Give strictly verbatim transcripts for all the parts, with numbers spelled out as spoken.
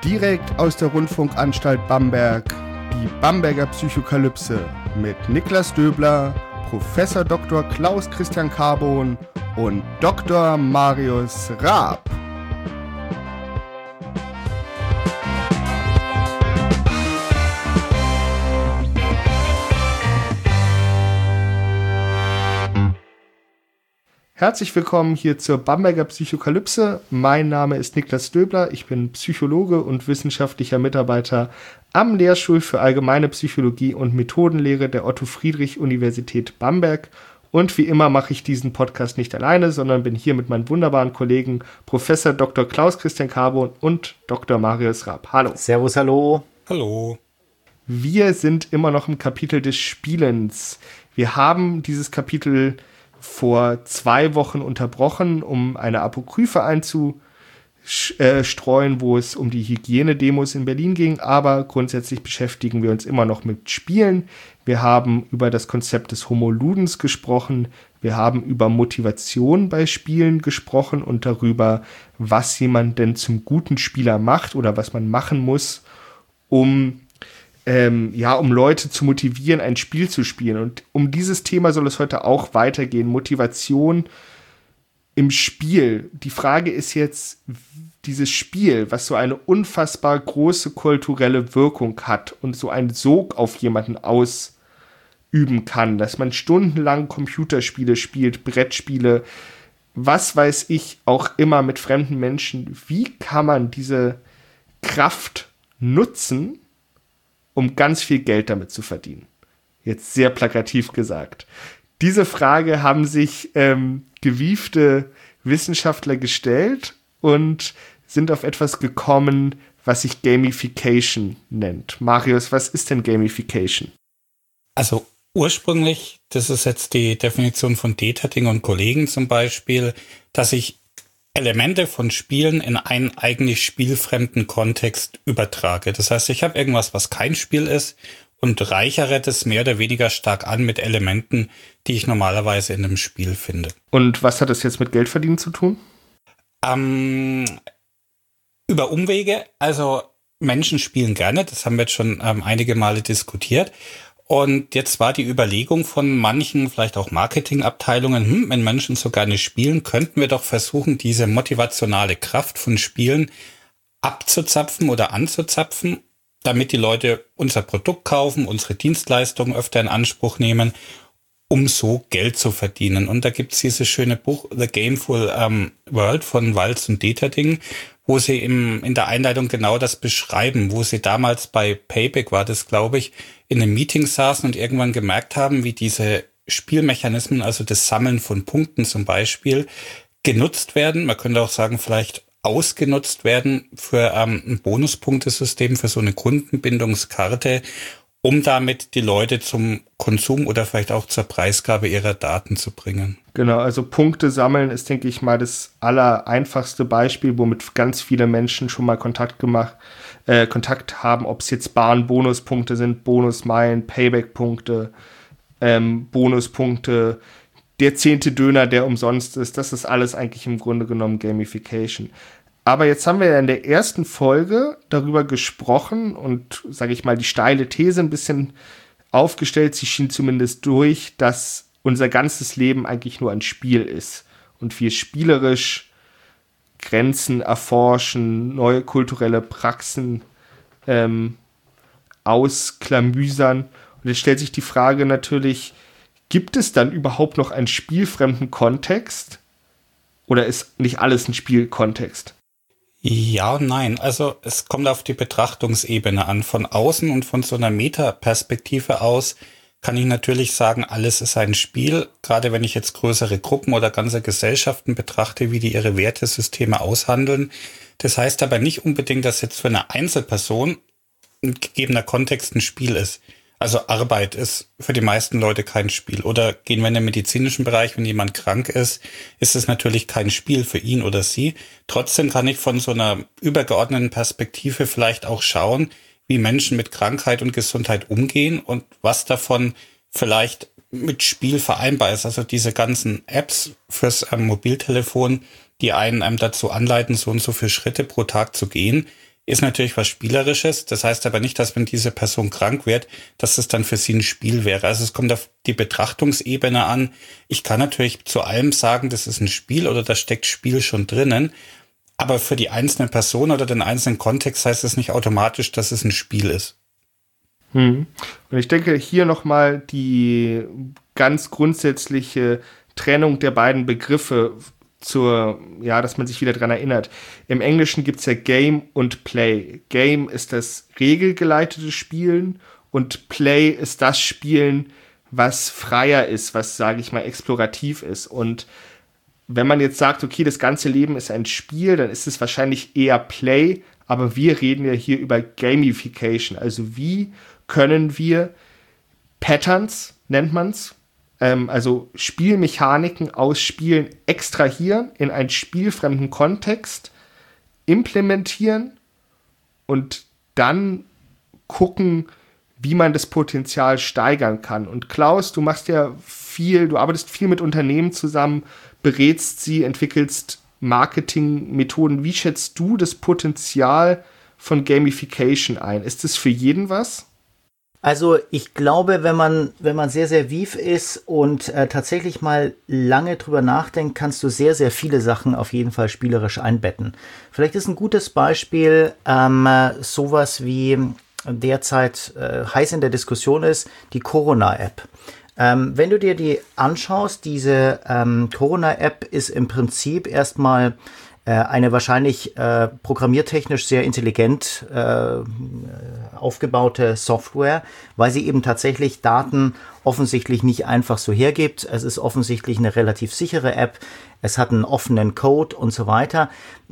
Direkt aus der Rundfunkanstalt Bamberg, die Bamberger Psychokalypse mit Niklas Döbler, Professor Doktor Klaus Christian Carbon und Doktor Marius Raab. Herzlich willkommen hier zur Bamberger Psychokalypse. Mein Name ist Niklas Döbler, ich bin Psychologe und wissenschaftlicher Mitarbeiter am Lehrstuhl für Allgemeine Psychologie und Methodenlehre der Otto-Friedrich-Universität Bamberg. Und wie immer mache ich diesen Podcast nicht alleine, sondern bin hier mit meinen wunderbaren Kollegen Professor Doktor Klaus Christian Carbon und Doktor Marius Raab. Hallo. Servus, hallo. Hallo. Wir sind immer noch im Kapitel des Spielens. Wir haben dieses Kapitel vor zwei Wochen unterbrochen, um eine Apokryphe einzustreuen, wo es um die Hygienedemos in Berlin ging, aber grundsätzlich beschäftigen wir uns immer noch mit Spielen. Wir haben über das Konzept des Homo Ludens gesprochen, wir haben über Motivation bei Spielen gesprochen und darüber, was jemand denn zum guten Spieler macht oder was man machen muss, um Ähm, ja, um Leute zu motivieren, ein Spiel zu spielen. Und um dieses Thema soll es heute auch weitergehen. Motivation im Spiel. Die Frage ist jetzt, dieses Spiel, was so eine unfassbar große kulturelle Wirkung hat und so einen Sog auf jemanden ausüben kann, dass man stundenlang Computerspiele spielt, Brettspiele, was weiß ich, auch immer mit fremden Menschen. Wie kann man diese Kraft nutzen, um ganz viel Geld damit zu verdienen? Jetzt sehr plakativ gesagt. Diese Frage haben sich ähm, gewiefte Wissenschaftler gestellt und sind auf etwas gekommen, was sich Gamification nennt. Marius, was ist denn Gamification? Also ursprünglich, das ist jetzt die Definition von Deterding und Kollegen zum Beispiel, dass ich Elemente von Spielen in einen eigentlich spielfremden Kontext übertrage. Das heißt, ich habe irgendwas, was kein Spiel ist und reichere das mehr oder weniger stark an mit Elementen, die ich normalerweise in einem Spiel finde. Und was hat das jetzt mit Geldverdienen zu tun? Ähm, über Umwege. Also Menschen spielen gerne, das haben wir jetzt schon ähm, einige Male diskutiert. Und jetzt war die Überlegung von manchen, vielleicht auch Marketingabteilungen, hm, wenn Menschen so gerne spielen, könnten wir doch versuchen, diese motivationale Kraft von Spielen abzuzapfen oder anzuzapfen, damit die Leute unser Produkt kaufen, unsere Dienstleistungen öfter in Anspruch nehmen, um so Geld zu verdienen. Und da gibt's dieses schöne Buch The Gameful ähm, World von Walz und Deterding, wo sie im, in der Einleitung genau das beschreiben, wo sie damals bei Payback, war das glaube ich, in einem Meeting saßen und irgendwann gemerkt haben, wie diese Spielmechanismen, also das Sammeln von Punkten zum Beispiel, genutzt werden. Man könnte auch sagen, vielleicht ausgenutzt werden für ähm, ein Bonuspunktesystem, für so eine Kundenbindungskarte, um damit die Leute zum Konsum oder vielleicht auch zur Preisgabe ihrer Daten zu bringen. Genau, also Punkte sammeln ist, denke ich mal, das allereinfachste Beispiel, womit ganz viele Menschen schon mal Kontakt gemacht, äh, Kontakt haben, ob es jetzt Bahn-Bonuspunkte sind, Bonusmeilen, Payback-Punkte, ähm, Bonuspunkte, der zehnte Döner, der umsonst ist, das ist alles eigentlich im Grunde genommen Gamification. Aber jetzt haben wir ja in der ersten Folge darüber gesprochen und, sage ich mal, die steile These ein bisschen aufgestellt, sie schien zumindest durch, dass unser ganzes Leben eigentlich nur ein Spiel ist und wir spielerisch Grenzen erforschen, neue kulturelle Praxen ähm, ausklamüsern. Und jetzt stellt sich die Frage natürlich, gibt es dann überhaupt noch einen spielfremden Kontext oder ist nicht alles ein Spielkontext? Ja und nein. Also es kommt auf die Betrachtungsebene an. Von außen und von so einer Metaperspektive aus kann ich natürlich sagen, alles ist ein Spiel. Gerade wenn ich jetzt größere Gruppen oder ganze Gesellschaften betrachte, wie die ihre Wertesysteme aushandeln. Das heißt aber nicht unbedingt, dass jetzt für eine Einzelperson ein gegebener Kontext ein Spiel ist. Also Arbeit ist für die meisten Leute kein Spiel. Oder gehen wir in den medizinischen Bereich, wenn jemand krank ist, ist es natürlich kein Spiel für ihn oder sie. Trotzdem kann ich von so einer übergeordneten Perspektive vielleicht auch schauen, wie Menschen mit Krankheit und Gesundheit umgehen und was davon vielleicht mit Spiel vereinbar ist. Also diese ganzen Apps fürs ähm, Mobiltelefon, die einen ähm, dazu anleiten, so und so viele Schritte pro Tag zu gehen. ist natürlich was Spielerisches. Das heißt aber nicht, dass wenn diese Person krank wird, dass es dann für sie ein Spiel wäre. Also es kommt auf die Betrachtungsebene an. Ich kann natürlich zu allem sagen, das ist ein Spiel oder da steckt Spiel schon drinnen. Aber für die einzelne Person oder den einzelnen Kontext heißt es nicht automatisch, dass es ein Spiel ist. Hm. Und ich denke, hier nochmal die ganz grundsätzliche Trennung der beiden Begriffe zur, ja, dass man sich wieder dran erinnert. Im Englischen gibt's ja Game und Play. Game ist das regelgeleitete Spielen und Play ist das Spielen, was freier ist, was, sage ich mal, explorativ ist. Und wenn man jetzt sagt, okay, das ganze Leben ist ein Spiel, dann ist es wahrscheinlich eher Play, aber wir reden ja hier über Gamification. Also wie können wir Patterns, nennt man's, ähm, also Spielmechaniken aus Spielen extrahieren, in einen spielfremden Kontext implementieren und dann gucken, wie man das Potenzial steigern kann. Und Klaus, du machst ja viel, du arbeitest viel mit Unternehmen zusammen, berätst sie, entwickelst Marketingmethoden. Wie schätzt du das Potenzial von Gamification ein? Ist es für jeden was? Also ich glaube, wenn man, wenn man sehr, sehr wief ist und äh, tatsächlich mal lange drüber nachdenkt, kannst du sehr, sehr viele Sachen auf jeden Fall spielerisch einbetten. Vielleicht ist ein gutes Beispiel ähm, sowas wie derzeit äh, heiß in der Diskussion ist, die Corona-App. Ähm, wenn du dir die anschaust, diese ähm, Corona-App ist im Prinzip erstmal äh, eine wahrscheinlich äh, programmiertechnisch sehr intelligent äh, aufgebaute Software, weil sie eben tatsächlich Daten offensichtlich nicht einfach so hergibt. Es ist offensichtlich eine relativ sichere App. Es hat einen offenen Code und so weiter.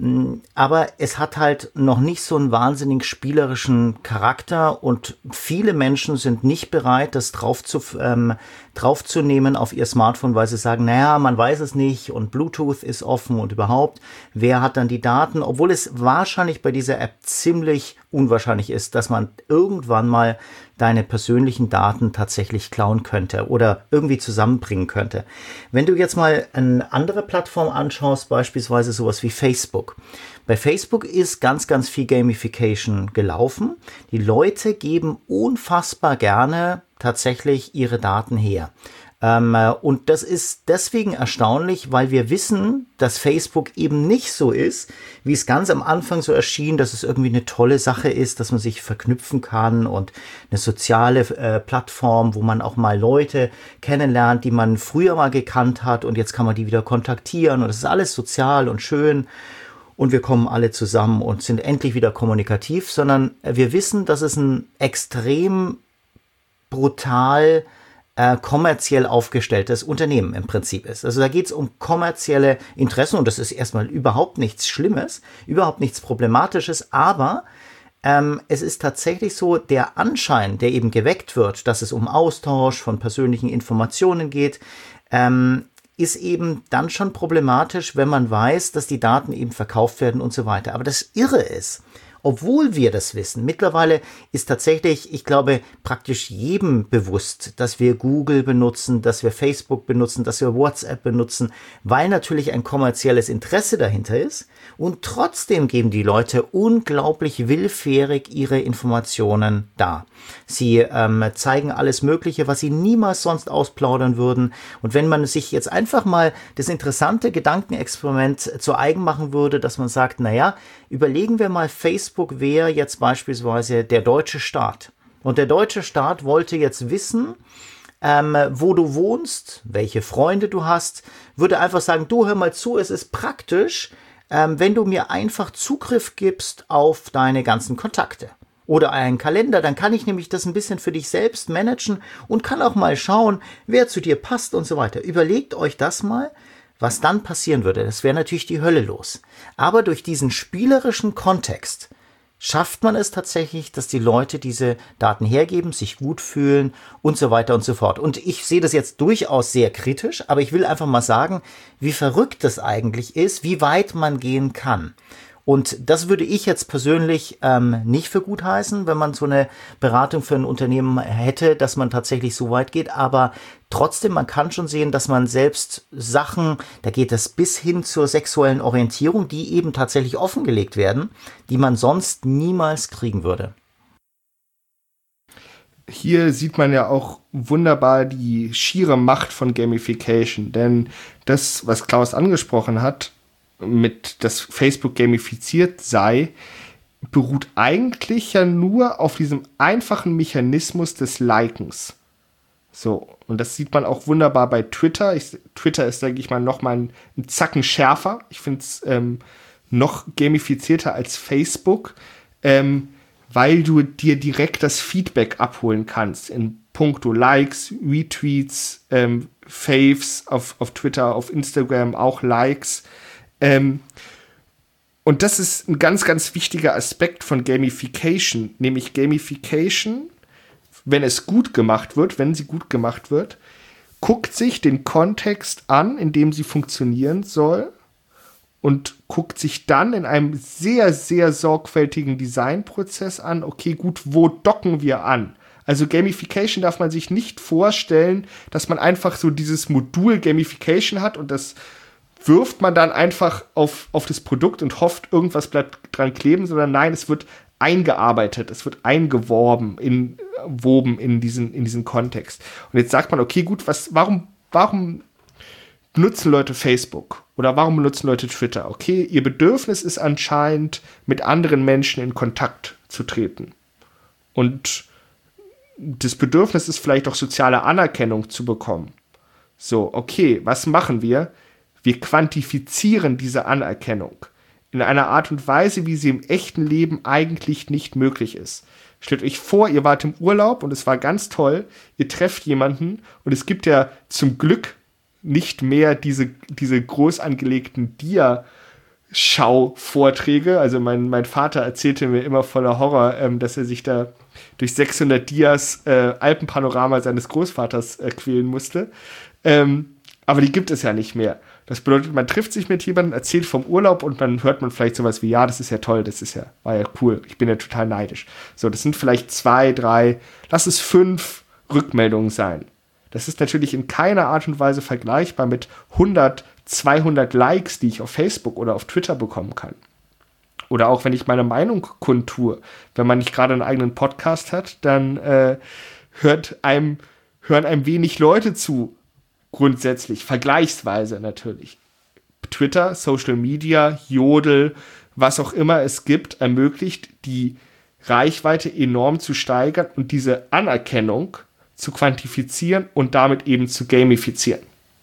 Aber es hat halt noch nicht so einen wahnsinnig spielerischen Charakter und viele Menschen sind nicht bereit, das drauf zu, ähm, draufzunehmen auf ihr Smartphone, weil sie sagen, naja, man weiß es nicht und Bluetooth ist offen und überhaupt, wer hat dann die Daten? Obwohl es wahrscheinlich bei dieser App ziemlich unwahrscheinlich ist, dass man irgendwann mal deine persönlichen Daten tatsächlich klauen könnte oder irgendwie zusammenbringen könnte. Wenn du jetzt mal eine andere Plattform anschaust, beispielsweise sowas wie Facebook. Bei Facebook ist ganz, ganz viel Gamification gelaufen. Die Leute geben unfassbar gerne tatsächlich ihre Daten her. Ähm, und das ist deswegen erstaunlich, weil wir wissen, dass Facebook eben nicht so ist, wie es ganz am Anfang so erschien, dass es irgendwie eine tolle Sache ist, dass man sich verknüpfen kann und eine soziale äh, Plattform, wo man auch mal Leute kennenlernt, die man früher mal gekannt hat und jetzt kann man die wieder kontaktieren und es ist alles sozial und schön. Und wir kommen alle zusammen und sind endlich wieder kommunikativ, sondern wir wissen, dass es ein extrem brutal äh, kommerziell aufgestelltes Unternehmen im Prinzip ist. Also da geht es um kommerzielle Interessen und das ist erstmal überhaupt nichts Schlimmes, überhaupt nichts Problematisches, aber ähm, es ist tatsächlich so, der Anschein, der eben geweckt wird, dass es um Austausch von persönlichen Informationen geht, ähm, ist eben dann schon problematisch, wenn man weiß, dass die Daten eben verkauft werden und so weiter. Aber das Irre ist, obwohl wir das wissen, mittlerweile ist tatsächlich, ich glaube, praktisch jedem bewusst, dass wir Google benutzen, dass wir Facebook benutzen, dass wir WhatsApp benutzen, weil natürlich ein kommerzielles Interesse dahinter ist. Und trotzdem geben die Leute unglaublich willfährig ihre Informationen dar. Sie ähm, zeigen alles Mögliche, was sie niemals sonst ausplaudern würden. Und wenn man sich jetzt einfach mal das interessante Gedankenexperiment zu eigen machen würde, dass man sagt, naja, überlegen wir mal, Facebook wäre jetzt beispielsweise der deutsche Staat. Und der deutsche Staat wollte jetzt wissen, ähm, wo du wohnst, welche Freunde du hast, würde einfach sagen, du hör mal zu, es ist praktisch, ähm, wenn du mir einfach Zugriff gibst auf deine ganzen Kontakte. Oder einen Kalender, dann kann ich nämlich das ein bisschen für dich selbst managen und kann auch mal schauen, wer zu dir passt und so weiter. Überlegt euch das mal, was dann passieren würde. Das wäre natürlich die Hölle los. Aber durch diesen spielerischen Kontext schafft man es tatsächlich, dass die Leute diese Daten hergeben, sich gut fühlen und so weiter und so fort. Und ich sehe das jetzt durchaus sehr kritisch, aber ich will einfach mal sagen, wie verrückt das eigentlich ist, wie weit man gehen kann. Und das würde ich jetzt persönlich ähm, nicht für gut heißen, wenn man so eine Beratung für ein Unternehmen hätte, dass man tatsächlich so weit geht. Aber trotzdem, man kann schon sehen, dass man selbst Sachen, da geht es bis hin zur sexuellen Orientierung, die eben tatsächlich offengelegt werden, die man sonst niemals kriegen würde. Hier sieht man ja auch wunderbar die schiere Macht von Gamification, denn das, was Klaus angesprochen hat, mit dass Facebook gamifiziert sei, beruht eigentlich ja nur auf diesem einfachen Mechanismus des Likens. So, und das sieht man auch wunderbar bei Twitter. Ich, Twitter ist, denke ich mal, noch mal ein, ein Zacken schärfer. Ich finde es ähm, noch gamifizierter als Facebook, ähm, weil du dir direkt das Feedback abholen kannst in puncto Likes, Retweets, ähm, Faves auf, auf Twitter, auf Instagram, auch Likes. Ähm, und das ist ein ganz, ganz wichtiger Aspekt von Gamification, nämlich Gamification, wenn es gut gemacht wird, wenn sie gut gemacht wird, guckt sich den Kontext an, in dem sie funktionieren soll, und guckt sich dann in einem sehr, sehr sorgfältigen Designprozess an, okay, gut, wo docken wir an? Also Gamification darf man sich nicht vorstellen, dass man einfach so dieses Modul Gamification hat und das wirft man dann einfach auf, auf das Produkt und hofft, irgendwas bleibt dran kleben, sondern nein, es wird eingearbeitet, es wird eingeworben, in, woben in diesen, in diesen Kontext. Und jetzt sagt man, okay, gut, was, warum, warum benutzen Leute Facebook? Oder warum benutzen Leute Twitter? Okay, ihr Bedürfnis ist anscheinend, mit anderen Menschen in Kontakt zu treten. Und das Bedürfnis ist vielleicht auch soziale Anerkennung zu bekommen. So, okay, was machen wir? Wir quantifizieren diese Anerkennung in einer Art und Weise, wie sie im echten Leben eigentlich nicht möglich ist. Stellt euch vor, ihr wart im Urlaub und es war ganz toll, ihr trefft jemanden und es gibt ja zum Glück nicht mehr diese, diese groß angelegten Dia-Schau-Vorträge. Also mein, mein Vater erzählte mir immer voller Horror, ähm, dass er sich da durch sechshundert Dias äh, Alpenpanorama seines Großvaters äh, quälen musste. Ähm, aber die gibt es ja nicht mehr. Das bedeutet, man trifft sich mit jemandem, erzählt vom Urlaub und dann hört man vielleicht sowas wie, ja, das ist ja toll, das ist ja, war ja cool, ich bin ja total neidisch. So, das sind vielleicht zwei, drei, lass es fünf Rückmeldungen sein. Das ist natürlich in keiner Art und Weise vergleichbar mit hundert, zweihundert Likes, die ich auf Facebook oder auf Twitter bekommen kann. Oder auch, wenn ich meine Meinung kundtue. Wenn man nicht gerade einen eigenen Podcast hat, dann äh, hört einem, hören einem wenig Leute zu, grundsätzlich, vergleichsweise natürlich. Twitter, Social Media, Jodel, was auch immer es gibt, ermöglicht, die Reichweite enorm zu steigern und diese Anerkennung zu quantifizieren und damit eben zu gamifizieren.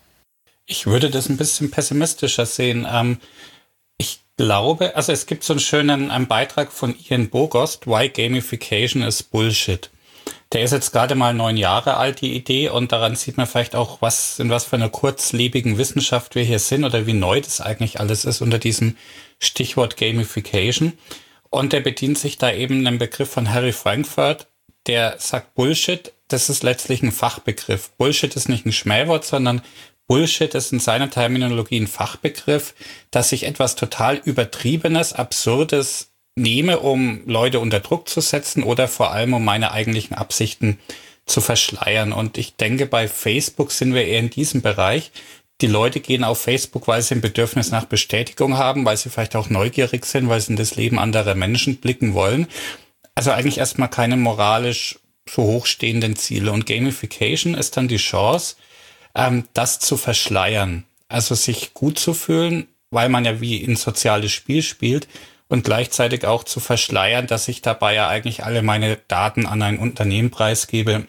Ich würde das ein bisschen pessimistischer sehen. Ähm, ich glaube, also es gibt so einen schönen einen Beitrag von Ian Bogost, Why Gamification is Bullshit. Der ist jetzt gerade mal neun Jahre alt, die Idee, und daran sieht man vielleicht auch, was in was für einer kurzlebigen Wissenschaft wir hier sind oder wie neu das eigentlich alles ist unter diesem Stichwort Gamification. Und der bedient sich da eben einem Begriff von Harry Frankfurt, der sagt Bullshit, das ist letztlich ein Fachbegriff. Bullshit ist nicht ein Schmähwort, sondern Bullshit ist in seiner Terminologie ein Fachbegriff, dass sich etwas total Übertriebenes, Absurdes nehme, um Leute unter Druck zu setzen oder vor allem um meine eigentlichen Absichten zu verschleiern. Und ich denke, bei Facebook sind wir eher in diesem Bereich. Die Leute gehen auf Facebook, weil sie ein Bedürfnis nach Bestätigung haben, weil sie vielleicht auch neugierig sind, weil sie in das Leben anderer Menschen blicken wollen. Also eigentlich erstmal keine moralisch so hochstehenden Ziele. Und Gamification ist dann die Chance, ähm, das zu verschleiern. Also sich gut zu fühlen, weil man ja wie ein soziales Spiel spielt, und gleichzeitig auch zu verschleiern, dass ich dabei ja eigentlich alle meine Daten an ein Unternehmen preisgebe,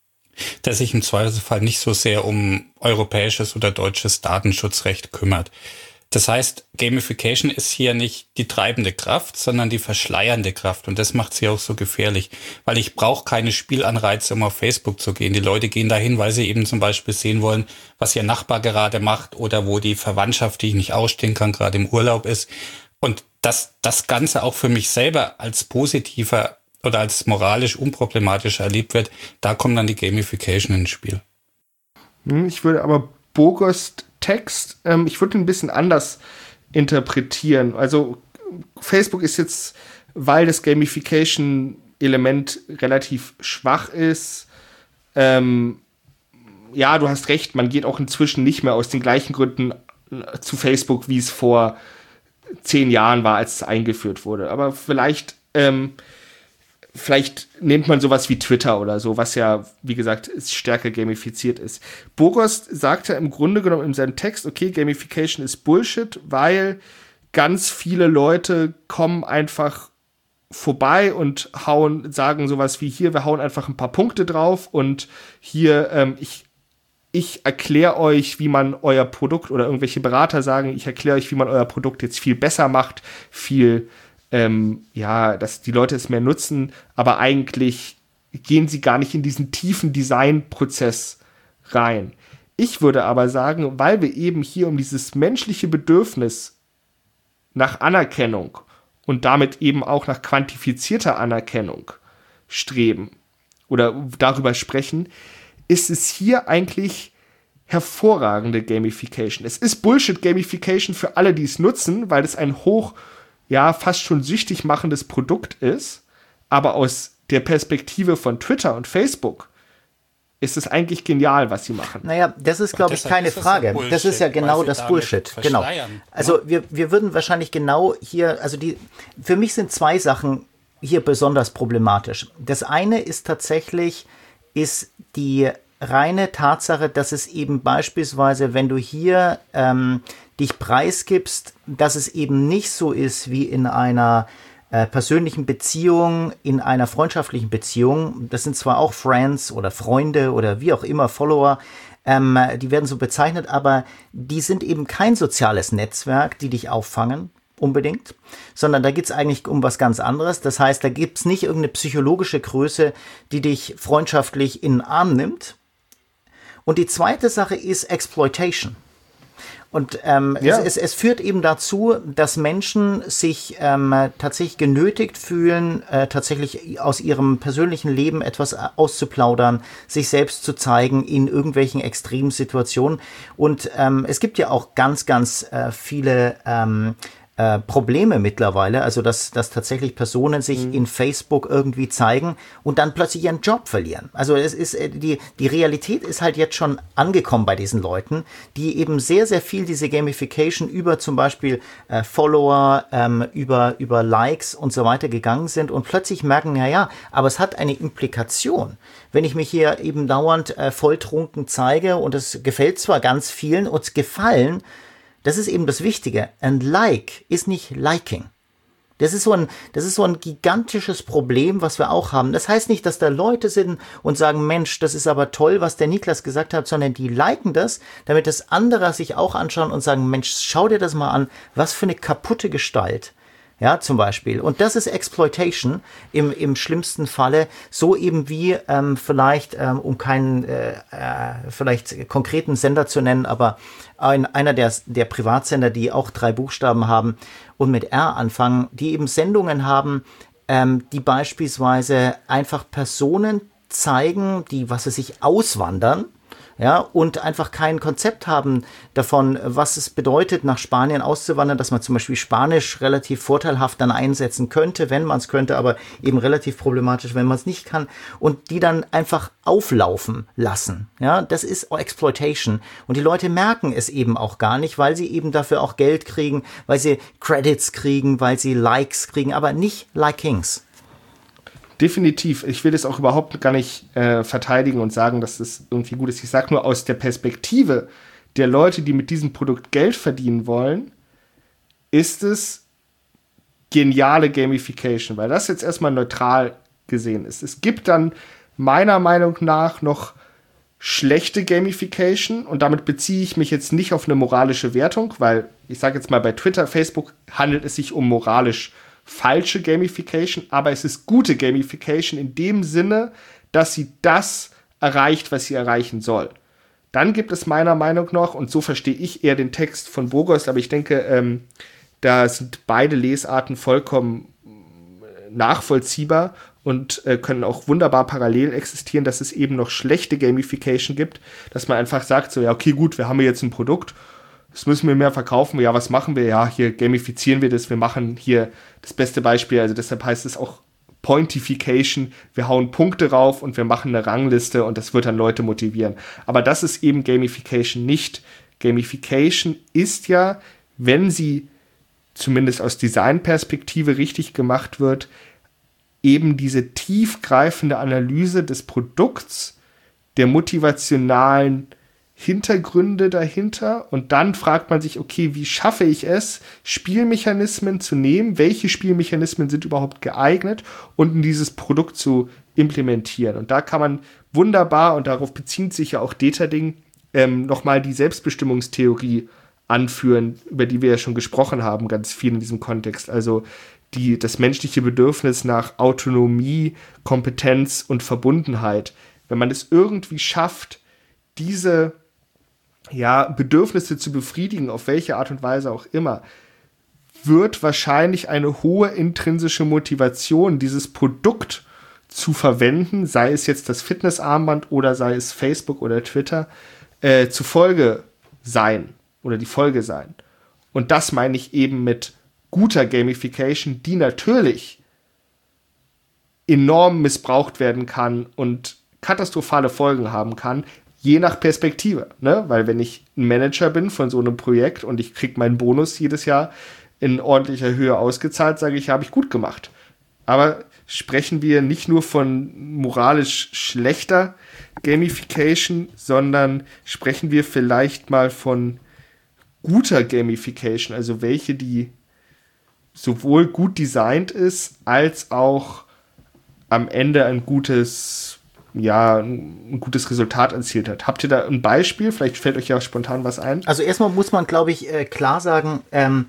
das sich im Zweifelsfall nicht so sehr um europäisches oder deutsches Datenschutzrecht kümmert. Das heißt, Gamification ist hier nicht die treibende Kraft, sondern die verschleiernde Kraft. Und das macht sie auch so gefährlich, weil ich brauche keine Spielanreize, um auf Facebook zu gehen. Die Leute gehen dahin, weil sie eben zum Beispiel sehen wollen, was ihr Nachbar gerade macht oder wo die Verwandtschaft, die ich nicht ausstehen kann, gerade im Urlaub ist. Und dass das Ganze auch für mich selber als positiver oder als moralisch unproblematischer erlebt wird, da kommt dann die Gamification ins Spiel. Ich würde aber Bogost Text, ähm, ich würde ihn ein bisschen anders interpretieren. Also Facebook ist jetzt, weil das Gamification-Element relativ schwach ist, ähm, ja, du hast recht, man geht auch inzwischen nicht mehr aus den gleichen Gründen zu Facebook, wie es vor zehn Jahren war, als es eingeführt wurde. Aber vielleicht, ähm, vielleicht nimmt man sowas wie Twitter oder so, was ja, wie gesagt, stärker gamifiziert ist. Bogos sagte im Grunde genommen in seinem Text, okay, Gamification ist Bullshit, weil ganz viele Leute kommen einfach vorbei und hauen, sagen sowas wie hier, wir hauen einfach ein paar Punkte drauf und hier, ähm, ich ich erkläre euch, wie man euer Produkt, oder irgendwelche Berater sagen, ich erkläre euch, wie man euer Produkt jetzt viel besser macht, viel, ähm, ja, dass die Leute es mehr nutzen, aber eigentlich gehen sie gar nicht in diesen tiefen Designprozess rein. Ich würde aber sagen, weil wir eben hier um dieses menschliche Bedürfnis nach Anerkennung und damit eben auch nach quantifizierter Anerkennung streben oder darüber sprechen, ist es hier eigentlich hervorragende Gamification. Es ist Bullshit-Gamification für alle, die es nutzen, weil es ein hoch, ja, fast schon süchtig machendes Produkt ist. Aber aus der Perspektive von Twitter und Facebook ist es eigentlich genial, was sie machen. Naja, das ist, glaube ich, keine Frage. Das, das ist ja genau das Bullshit. Genau. Also wir, wir würden wahrscheinlich genau hier, also die, für mich sind zwei Sachen hier besonders problematisch. Das eine ist tatsächlich, ist die reine Tatsache, dass es eben beispielsweise, wenn du hier ähm, dich preisgibst, dass es eben nicht so ist wie in einer äh, persönlichen Beziehung, in einer freundschaftlichen Beziehung. Das sind zwar auch Friends oder Freunde oder wie auch immer, Follower, ähm, die werden so bezeichnet, aber die sind eben kein soziales Netzwerk, die dich auffangen, unbedingt, sondern da geht's eigentlich um was ganz anderes. Das heißt, da gibt's nicht irgendeine psychologische Größe, die dich freundschaftlich in den Arm nimmt. Und die zweite Sache ist Exploitation. Und ähm, ja. es, es, es führt eben dazu, dass Menschen sich ähm, tatsächlich genötigt fühlen, äh, tatsächlich aus ihrem persönlichen Leben etwas auszuplaudern, sich selbst zu zeigen in irgendwelchen extremen Situationen. Und ähm, es gibt ja auch ganz, ganz äh, viele ähm, Äh, Probleme mittlerweile, also dass, dass tatsächlich Personen sich mhm. in Facebook irgendwie zeigen und dann plötzlich ihren Job verlieren. Also es ist die, die Realität ist halt jetzt schon angekommen bei diesen Leuten, die eben sehr, sehr viel diese Gamification über zum Beispiel äh, Follower, ähm, über, über Likes und so weiter gegangen sind und plötzlich merken, na ja, aber es hat eine Implikation. Wenn ich mich hier eben dauernd äh, volltrunken zeige und es gefällt zwar ganz vielen, uns gefallen, das ist eben das Wichtige. Ein Like ist nicht Liking. Das ist so ein, das ist so ein gigantisches Problem, was wir auch haben. Das heißt nicht, dass da Leute sind und sagen, Mensch, das ist aber toll, was der Niklas gesagt hat, sondern die liken das, damit das andere sich auch anschauen und sagen, Mensch, schau dir das mal an, was für eine kaputte Gestalt. Ja, zum Beispiel. Und das ist Exploitation im, im schlimmsten Falle. So eben wie ähm, vielleicht, ähm, um keinen äh, äh, vielleicht konkreten Sender zu nennen, aber ein, einer der, der Privatsender, die auch drei Buchstaben haben und mit R anfangen, die eben Sendungen haben, ähm, die beispielsweise einfach Personen zeigen, die, was weiß ich, auswandern. Ja, und einfach kein Konzept haben davon, was es bedeutet, nach Spanien auszuwandern, dass man zum Beispiel Spanisch relativ vorteilhaft dann einsetzen könnte, wenn man es könnte, aber eben relativ problematisch, wenn man es nicht kann, und die dann einfach auflaufen lassen. Ja, das ist Exploitation. Und die Leute merken es eben auch gar nicht, weil sie eben dafür auch Geld kriegen, weil sie Credits kriegen, weil sie Likes kriegen, aber nicht Likings. Definitiv. Ich will das auch überhaupt gar nicht äh, verteidigen und sagen, dass das irgendwie gut ist. Ich sage nur aus der Perspektive der Leute, die mit diesem Produkt Geld verdienen wollen, ist es geniale Gamification, weil das jetzt erstmal neutral gesehen ist. Es gibt dann meiner Meinung nach noch schlechte Gamification und damit beziehe ich mich jetzt nicht auf eine moralische Wertung, weil ich sage jetzt mal bei Twitter, Facebook handelt es sich um moralisch falsche Gamification, aber es ist gute Gamification in dem Sinne, dass sie das erreicht, was sie erreichen soll. Dann gibt es meiner Meinung nach, und so verstehe ich eher den Text von Bogos, aber ich denke, ähm, da sind beide Lesarten vollkommen nachvollziehbar und äh, können auch wunderbar parallel existieren, dass es eben noch schlechte Gamification gibt, dass man einfach sagt, so ja, okay, gut, wir haben jetzt ein Produkt, das müssen wir mehr verkaufen. Ja, was machen wir? Ja, hier gamifizieren wir das. Wir machen hier das beste Beispiel. Also deshalb heißt es auch Pointification. Wir hauen Punkte rauf und wir machen eine Rangliste und das wird dann Leute motivieren. Aber das ist eben Gamification nicht. Gamification ist ja, wenn sie zumindest aus Designperspektive richtig gemacht wird, eben diese tiefgreifende Analyse des Produkts, der motivationalen Hintergründe dahinter, und dann fragt man sich, okay, wie schaffe ich es, Spielmechanismen zu nehmen, welche Spielmechanismen sind überhaupt geeignet und in dieses Produkt zu implementieren. Und da kann man wunderbar, und darauf bezieht sich ja auch Deterding, ähm, nochmal die Selbstbestimmungstheorie anführen, über die wir ja schon gesprochen haben, ganz viel in diesem Kontext. Also die, das menschliche Bedürfnis nach Autonomie, Kompetenz und Verbundenheit. Wenn man es irgendwie schafft, diese ja, Bedürfnisse zu befriedigen, auf welche Art und Weise auch immer, wird wahrscheinlich eine hohe intrinsische Motivation, dieses Produkt zu verwenden, sei es jetzt das Fitnessarmband oder sei es Facebook oder Twitter, äh, zufolge sein oder die Folge sein. Und das meine ich eben mit guter Gamification, die natürlich enorm missbraucht werden kann und katastrophale Folgen haben kann, je nach Perspektive, ne? Weil wenn ich ein Manager bin von so einem Projekt und ich kriege meinen Bonus jedes Jahr in ordentlicher Höhe ausgezahlt, sage ich, habe ich gut gemacht. Aber sprechen wir nicht nur von moralisch schlechter Gamification, sondern sprechen wir vielleicht mal von guter Gamification, also welche, die sowohl gut designt ist, als auch am Ende ein gutes ja, ein gutes Resultat erzielt hat. Habt ihr da ein Beispiel? Vielleicht fällt euch ja spontan was ein. Also erstmal muss man, glaube ich, äh, klar sagen, ähm,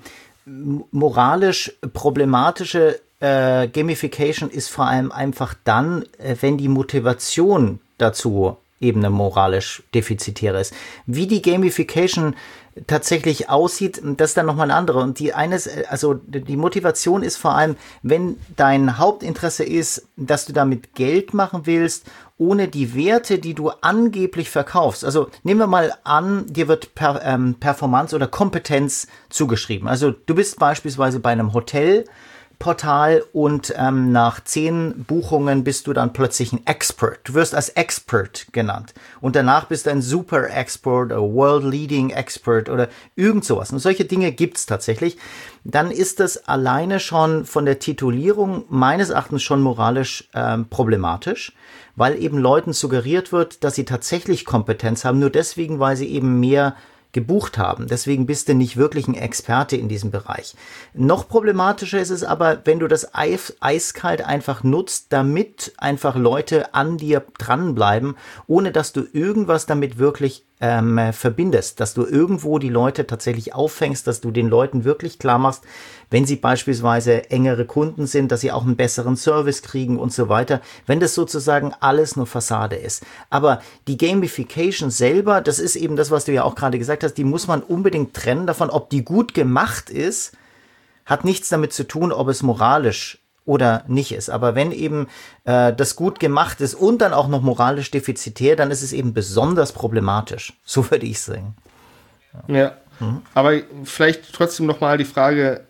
moralisch problematische äh, Gamification ist vor allem einfach dann, äh, wenn die Motivation dazu eben eine moralisch defizitäre ist. Wie die Gamification tatsächlich aussieht, das ist dann nochmal eine andere. Und die eines, also die Motivation ist vor allem, wenn dein Hauptinteresse ist, dass du damit Geld machen willst, ohne die Werte, die du angeblich verkaufst. Also nehmen wir mal an, dir wird per, ähm, Performance oder Kompetenz zugeschrieben. Also du bist beispielsweise bei einem Hotelportal und ähm, nach zehn Buchungen bist du dann plötzlich ein Expert. Du wirst als Expert genannt. Und danach bist du ein Super Expert, oder World Leading Expert oder irgend sowas. Und solche Dinge gibt's tatsächlich. Dann ist das alleine schon von der Titulierung meines Erachtens schon moralisch ähm, problematisch, weil eben Leuten suggeriert wird, dass sie tatsächlich Kompetenz haben, nur deswegen, weil sie eben mehr gebucht haben. Deswegen bist du nicht wirklich ein Experte in diesem Bereich. Noch problematischer ist es aber, wenn du das Eis, eiskalt einfach nutzt, damit einfach Leute an dir dranbleiben, ohne dass du irgendwas damit wirklich ähm, verbindest, dass du irgendwo die Leute tatsächlich auffängst, dass du den Leuten wirklich klar machst, wenn sie beispielsweise engere Kunden sind, dass sie auch einen besseren Service kriegen und so weiter, wenn das sozusagen alles nur Fassade ist. Aber die Gamification selber, das ist eben das, was du ja auch gerade gesagt hast, die muss man unbedingt trennen davon, ob die gut gemacht ist, hat nichts damit zu tun, ob es moralisch oder nicht ist. Aber wenn eben äh, das gut gemacht ist und dann auch noch moralisch defizitär, dann ist es eben besonders problematisch. So würde ich sagen. Ja, ja. Mhm. Aber vielleicht trotzdem nochmal die Frage,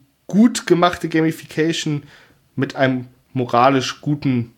gut gemachte Gamification mit einem moralisch guten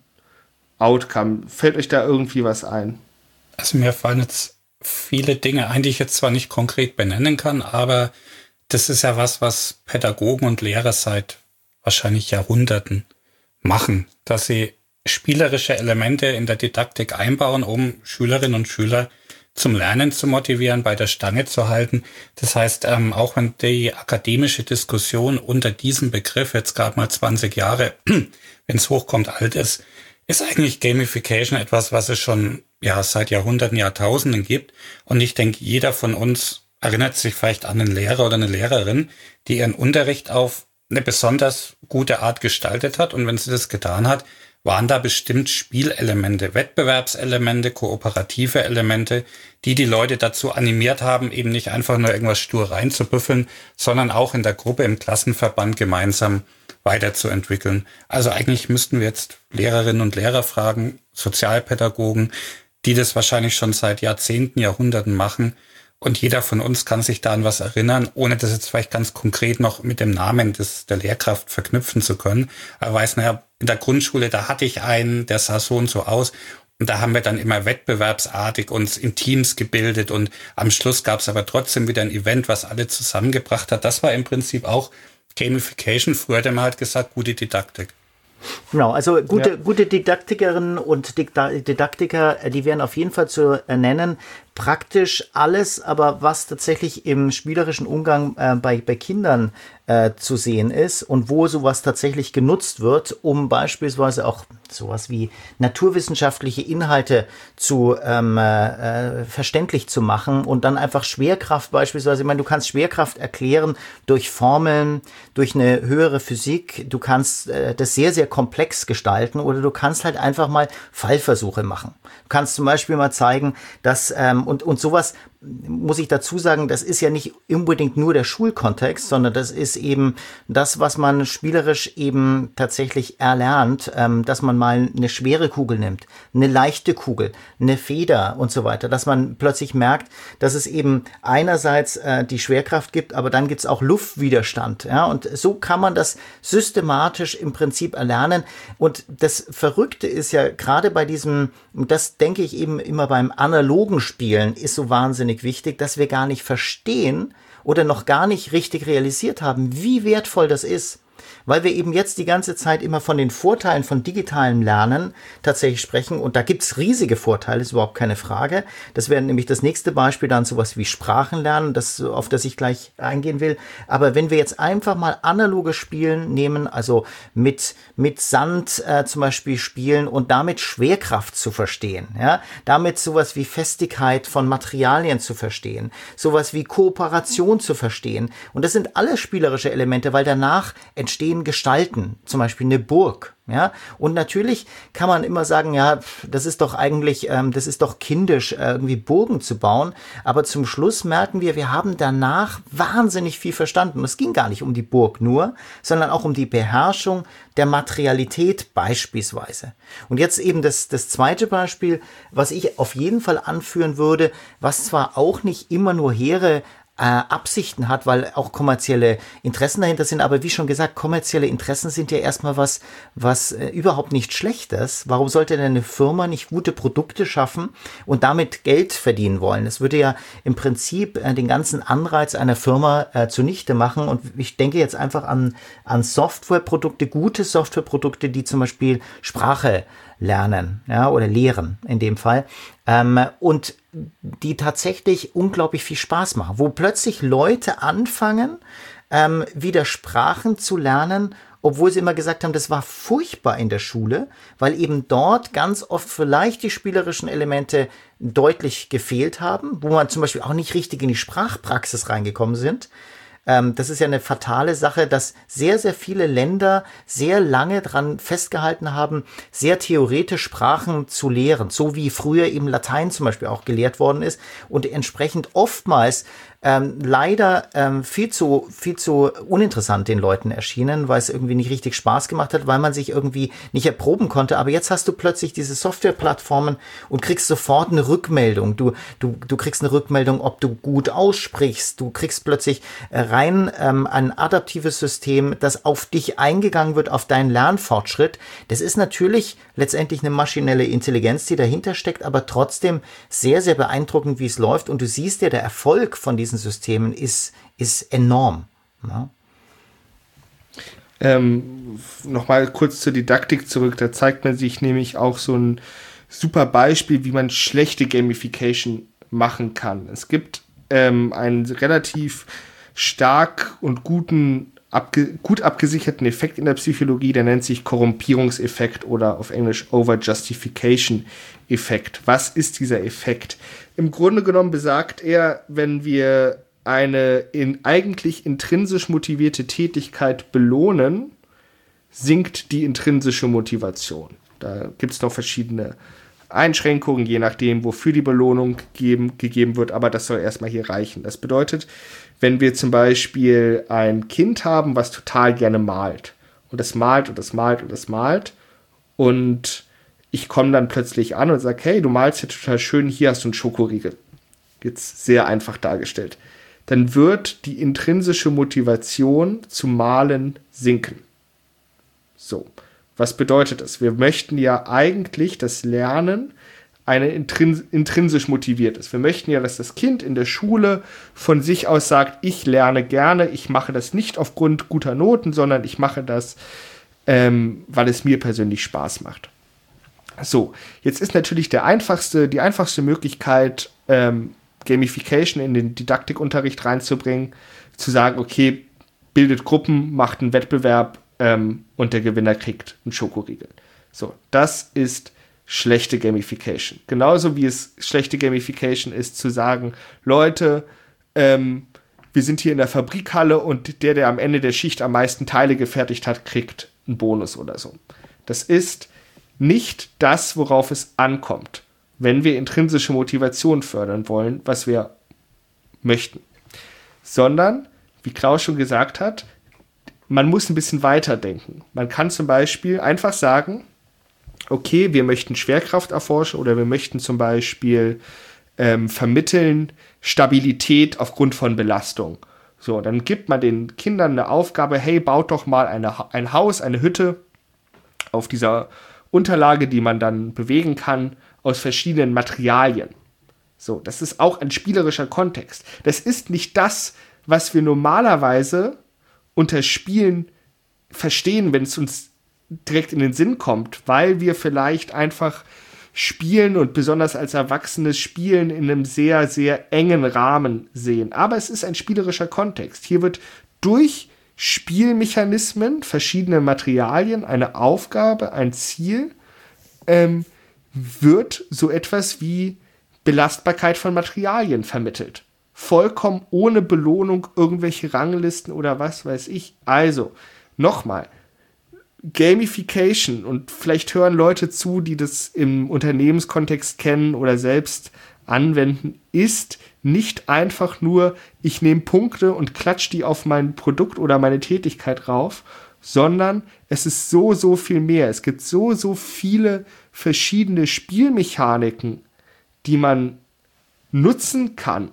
Outcome. Fällt euch da irgendwie was ein? Also mir fallen jetzt viele Dinge ein, die ich jetzt zwar nicht konkret benennen kann, aber das ist ja was, was Pädagogen und Lehrer seit wahrscheinlich Jahrhunderten machen, dass sie spielerische Elemente in der Didaktik einbauen, um Schülerinnen und Schüler zum Lernen zu motivieren, bei der Stange zu halten. Das heißt, ähm, auch wenn die akademische Diskussion unter diesem Begriff jetzt gerade mal zwanzig Jahre, wenn es hochkommt, alt ist, ist eigentlich Gamification etwas, was es schon ja seit Jahrhunderten, Jahrtausenden gibt. Und ich denke, jeder von uns erinnert sich vielleicht an einen Lehrer oder eine Lehrerin, die ihren Unterricht auf eine besonders gute Art gestaltet hat. Und wenn sie das getan hat, waren da bestimmt Spielelemente, Wettbewerbselemente, kooperative Elemente, die die Leute dazu animiert haben, eben nicht einfach nur irgendwas stur reinzubüffeln, sondern auch in der Gruppe, im Klassenverband gemeinsam weiterzuentwickeln. Also eigentlich müssten wir jetzt Lehrerinnen und Lehrer fragen, Sozialpädagogen, die das wahrscheinlich schon seit Jahrzehnten, Jahrhunderten machen Und jeder von uns kann sich da an was erinnern, ohne das jetzt vielleicht ganz konkret noch mit dem Namen des, der Lehrkraft verknüpfen zu können. Er weiß, naja, in der Grundschule, da hatte ich einen, der sah so und so aus. Und da haben wir dann immer wettbewerbsartig uns in Teams gebildet. Und am Schluss gab es aber trotzdem wieder ein Event, was alle zusammengebracht hat. Das war im Prinzip auch Gamification. Früher hat man halt gesagt, gute Didaktik. Genau, also gute, ja. gute Didaktikerinnen und Didaktiker, die wären auf jeden Fall zu nennen. Praktisch alles, aber was tatsächlich im spielerischen Umgang äh, bei, bei Kindern äh, zu sehen ist und wo sowas tatsächlich genutzt wird, um beispielsweise auch sowas wie naturwissenschaftliche Inhalte zu ähm, äh, verständlich zu machen und dann einfach Schwerkraft beispielsweise, ich meine, du kannst Schwerkraft erklären durch Formeln, durch eine höhere Physik, du kannst äh, das sehr, sehr komplex gestalten oder du kannst halt einfach mal Fallversuche machen. Du kannst zum Beispiel mal zeigen, dass ähm, und, und sowas, muss ich dazu sagen, das ist ja nicht unbedingt nur der Schulkontext, sondern das ist eben das, was man spielerisch eben tatsächlich erlernt, ähm, dass man mal eine schwere Kugel nimmt, eine leichte Kugel, eine Feder und so weiter, dass man plötzlich merkt, dass es eben einerseits äh, die Schwerkraft gibt, aber dann gibt es auch Luftwiderstand, ja, und so kann man das systematisch im Prinzip erlernen und das Verrückte ist ja gerade bei diesem, das denke ich eben immer beim analogen Spielen, ist so wahnsinnig wichtig, dass wir gar nicht verstehen oder noch gar nicht richtig realisiert haben, wie wertvoll das ist. Weil wir eben jetzt die ganze Zeit immer von den Vorteilen von digitalem Lernen tatsächlich sprechen. Und da gibt's riesige Vorteile, ist überhaupt keine Frage. Das wäre nämlich das nächste Beispiel dann sowas wie Sprachenlernen, das, auf das ich gleich eingehen will. Aber wenn wir jetzt einfach mal analoge Spielen nehmen, also mit, mit Sand äh, zum Beispiel spielen und damit Schwerkraft zu verstehen, ja, damit sowas wie Festigkeit von Materialien zu verstehen, sowas wie Kooperation zu verstehen. Und das sind alles spielerische Elemente, weil danach entstehen Gestalten, zum Beispiel eine Burg, ja, und natürlich kann man immer sagen, ja, das ist doch eigentlich, ähm, das ist doch kindisch, äh, irgendwie Burgen zu bauen, aber zum Schluss merken wir, wir haben danach wahnsinnig viel verstanden und es ging gar nicht um die Burg nur, sondern auch um die Beherrschung der Materialität beispielsweise. Und jetzt eben das, das zweite Beispiel, was ich auf jeden Fall anführen würde, was zwar auch nicht immer nur hehre Äh, Absichten hat, weil auch kommerzielle Interessen dahinter sind. Aber wie schon gesagt, kommerzielle Interessen sind ja erstmal was, was äh, überhaupt nicht Schlechtes. Warum sollte denn eine Firma nicht gute Produkte schaffen und damit Geld verdienen wollen? Das würde ja im Prinzip äh, den ganzen Anreiz einer Firma äh, zunichte machen. Und ich denke jetzt einfach an, an Softwareprodukte, gute Softwareprodukte, die zum Beispiel Sprache lernen, ja, oder lehren in dem Fall. Ähm, und die tatsächlich unglaublich viel Spaß machen, wo plötzlich Leute anfangen, ähm, wieder Sprachen zu lernen, obwohl sie immer gesagt haben, das war furchtbar in der Schule, weil eben dort ganz oft vielleicht die spielerischen Elemente deutlich gefehlt haben, wo man zum Beispiel auch nicht richtig in die Sprachpraxis reingekommen sind. Ähm, das ist ja eine fatale Sache, dass sehr, sehr viele Länder sehr lange dran festgehalten haben, sehr theoretisch Sprachen zu lehren, so wie früher eben Latein zum Beispiel auch gelehrt worden ist und entsprechend oftmals ähm, leider ähm, viel zu viel zu uninteressant den Leuten erschienen, weil es irgendwie nicht richtig Spaß gemacht hat, weil man sich irgendwie nicht erproben konnte. Aber jetzt hast du plötzlich diese Softwareplattformen und kriegst sofort eine Rückmeldung. Du du du kriegst eine Rückmeldung, ob du gut aussprichst. Du kriegst plötzlich äh, rein ähm, ein adaptives System, das auf dich eingegangen wird, auf deinen Lernfortschritt. Das ist natürlich letztendlich eine maschinelle Intelligenz, die dahinter steckt, aber trotzdem sehr, sehr beeindruckend, wie es läuft. Und du siehst ja, der Erfolg von diesen Systemen ist, ist enorm. Ja. Ähm, Nochmal kurz zur Didaktik zurück. Da zeigt man sich nämlich auch so ein super Beispiel, wie man schlechte Gamification machen kann. Es gibt ähm, einen relativ stark und guten Abge- gut abgesicherten Effekt in der Psychologie, der nennt sich Korrumpierungseffekt oder auf Englisch Overjustification-Effekt. Was ist dieser Effekt? Im Grunde genommen besagt er, wenn wir eine in eigentlich intrinsisch motivierte Tätigkeit belohnen, sinkt die intrinsische Motivation. Da gibt es noch verschiedene Einschränkungen, je nachdem, wofür die Belohnung geben, gegeben wird, aber das soll erstmal hier reichen. Das bedeutet, wenn wir zum Beispiel ein Kind haben, was total gerne malt und das malt und das malt und das malt und ich komme dann plötzlich an und sage, hey, du malst ja total schön, hier hast du einen Schokoriegel. jetzt sehr einfach dargestellt, dann wird die intrinsische Motivation zum Malen sinken. So, was bedeutet das? Wir möchten ja eigentlich das Lernen eine intrins- intrinsisch motiviert ist. Wir möchten ja, dass das Kind in der Schule von sich aus sagt, ich lerne gerne, ich mache das nicht aufgrund guter Noten, sondern ich mache das, ähm, weil es mir persönlich Spaß macht. So, jetzt ist natürlich der einfachste, die einfachste Möglichkeit, ähm, Gamification in den Didaktikunterricht reinzubringen, zu sagen, okay, bildet Gruppen, macht einen Wettbewerb ähm, und der Gewinner kriegt einen Schokoriegel. So, das ist schlechte Gamification. Genauso wie es schlechte Gamification ist, zu sagen, Leute, ähm, wir sind hier in der Fabrikhalle und der, der am Ende der Schicht am meisten Teile gefertigt hat, kriegt einen Bonus oder so. Das ist nicht das, worauf es ankommt, wenn wir intrinsische Motivation fördern wollen, was wir möchten. Sondern, wie Klaus schon gesagt hat, man muss ein bisschen weiterdenken. Man kann zum Beispiel einfach sagen, okay, wir möchten Schwerkraft erforschen oder wir möchten zum Beispiel ähm, vermitteln Stabilität aufgrund von Belastung. So, dann gibt man den Kindern eine Aufgabe, hey, baut doch mal eine, ein Haus, eine Hütte auf dieser Unterlage, die man dann bewegen kann, aus verschiedenen Materialien. So, das ist auch ein spielerischer Kontext. Das ist nicht das, was wir normalerweise unter Spielen verstehen, wenn es uns direkt in den Sinn kommt, weil wir vielleicht einfach Spielen und besonders als Erwachsenes Spielen in einem sehr, sehr engen Rahmen sehen. Aber es ist ein spielerischer Kontext. Hier wird durch Spielmechanismen, verschiedene Materialien, eine Aufgabe, ein Ziel, ähm, wird so etwas wie Belastbarkeit von Materialien vermittelt. Vollkommen ohne Belohnung, irgendwelche Ranglisten oder was weiß ich. Also, nochmal, Gamification, und vielleicht hören Leute zu, die das im Unternehmenskontext kennen oder selbst anwenden, ist nicht einfach nur, ich nehme Punkte und klatsch die auf mein Produkt oder meine Tätigkeit rauf, sondern es ist so, so viel mehr. Es gibt so, so viele verschiedene Spielmechaniken, die man nutzen kann,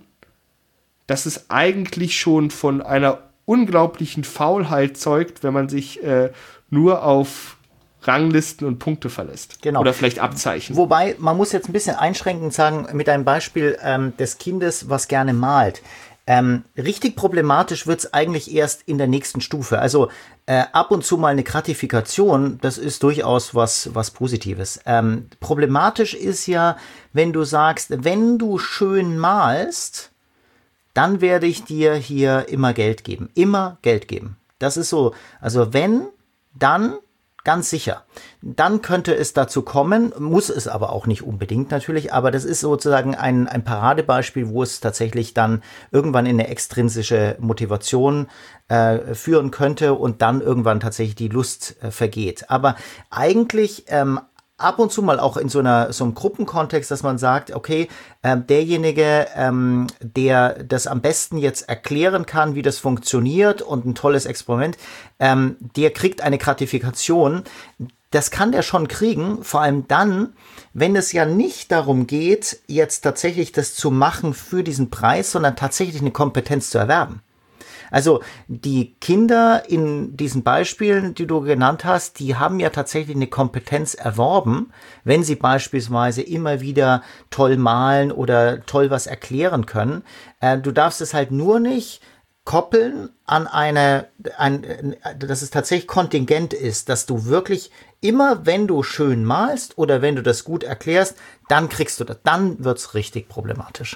dass es eigentlich schon von einer unglaublichen Faulheit zeugt, wenn man sich äh, nur auf Ranglisten und Punkte verlässt. Genau. Oder vielleicht Abzeichen. Wobei, man muss jetzt ein bisschen einschränkend sagen, mit einem Beispiel ähm, des Kindes, was gerne malt. Ähm, richtig problematisch wird es eigentlich erst in der nächsten Stufe. Also äh, ab und zu mal eine Gratifikation, das ist durchaus was, was Positives. Ähm, problematisch ist ja, wenn du sagst, wenn du schön malst, dann werde ich dir hier immer Geld geben. Immer Geld geben. Das ist so. Also wenn, dann ganz sicher. Dann könnte es dazu kommen, muss es aber auch nicht unbedingt natürlich, aber das ist sozusagen ein, ein Paradebeispiel, wo es tatsächlich dann irgendwann in eine extrinsische Motivation äh, führen könnte und dann irgendwann tatsächlich die Lust äh, vergeht. Aber eigentlich ähm, ab und zu mal auch in so einer so einem Gruppenkontext, dass man sagt, okay, äh, derjenige, ähm, der das am besten jetzt erklären kann, wie das funktioniert und ein tolles Experiment, ähm, der kriegt eine Gratifikation. Das kann der schon kriegen, vor allem dann, wenn es ja nicht darum geht, jetzt tatsächlich das zu machen für diesen Preis, sondern tatsächlich eine Kompetenz zu erwerben. Also die Kinder in diesen Beispielen, die du genannt hast, die haben ja tatsächlich eine Kompetenz erworben, wenn sie beispielsweise immer wieder toll malen oder toll was erklären können. Äh, du darfst es halt nur nicht koppeln an eine, ein, dass es tatsächlich kontingent ist, dass du wirklich immer, wenn du schön malst oder wenn du das gut erklärst, dann kriegst du das, dann wird's richtig problematisch.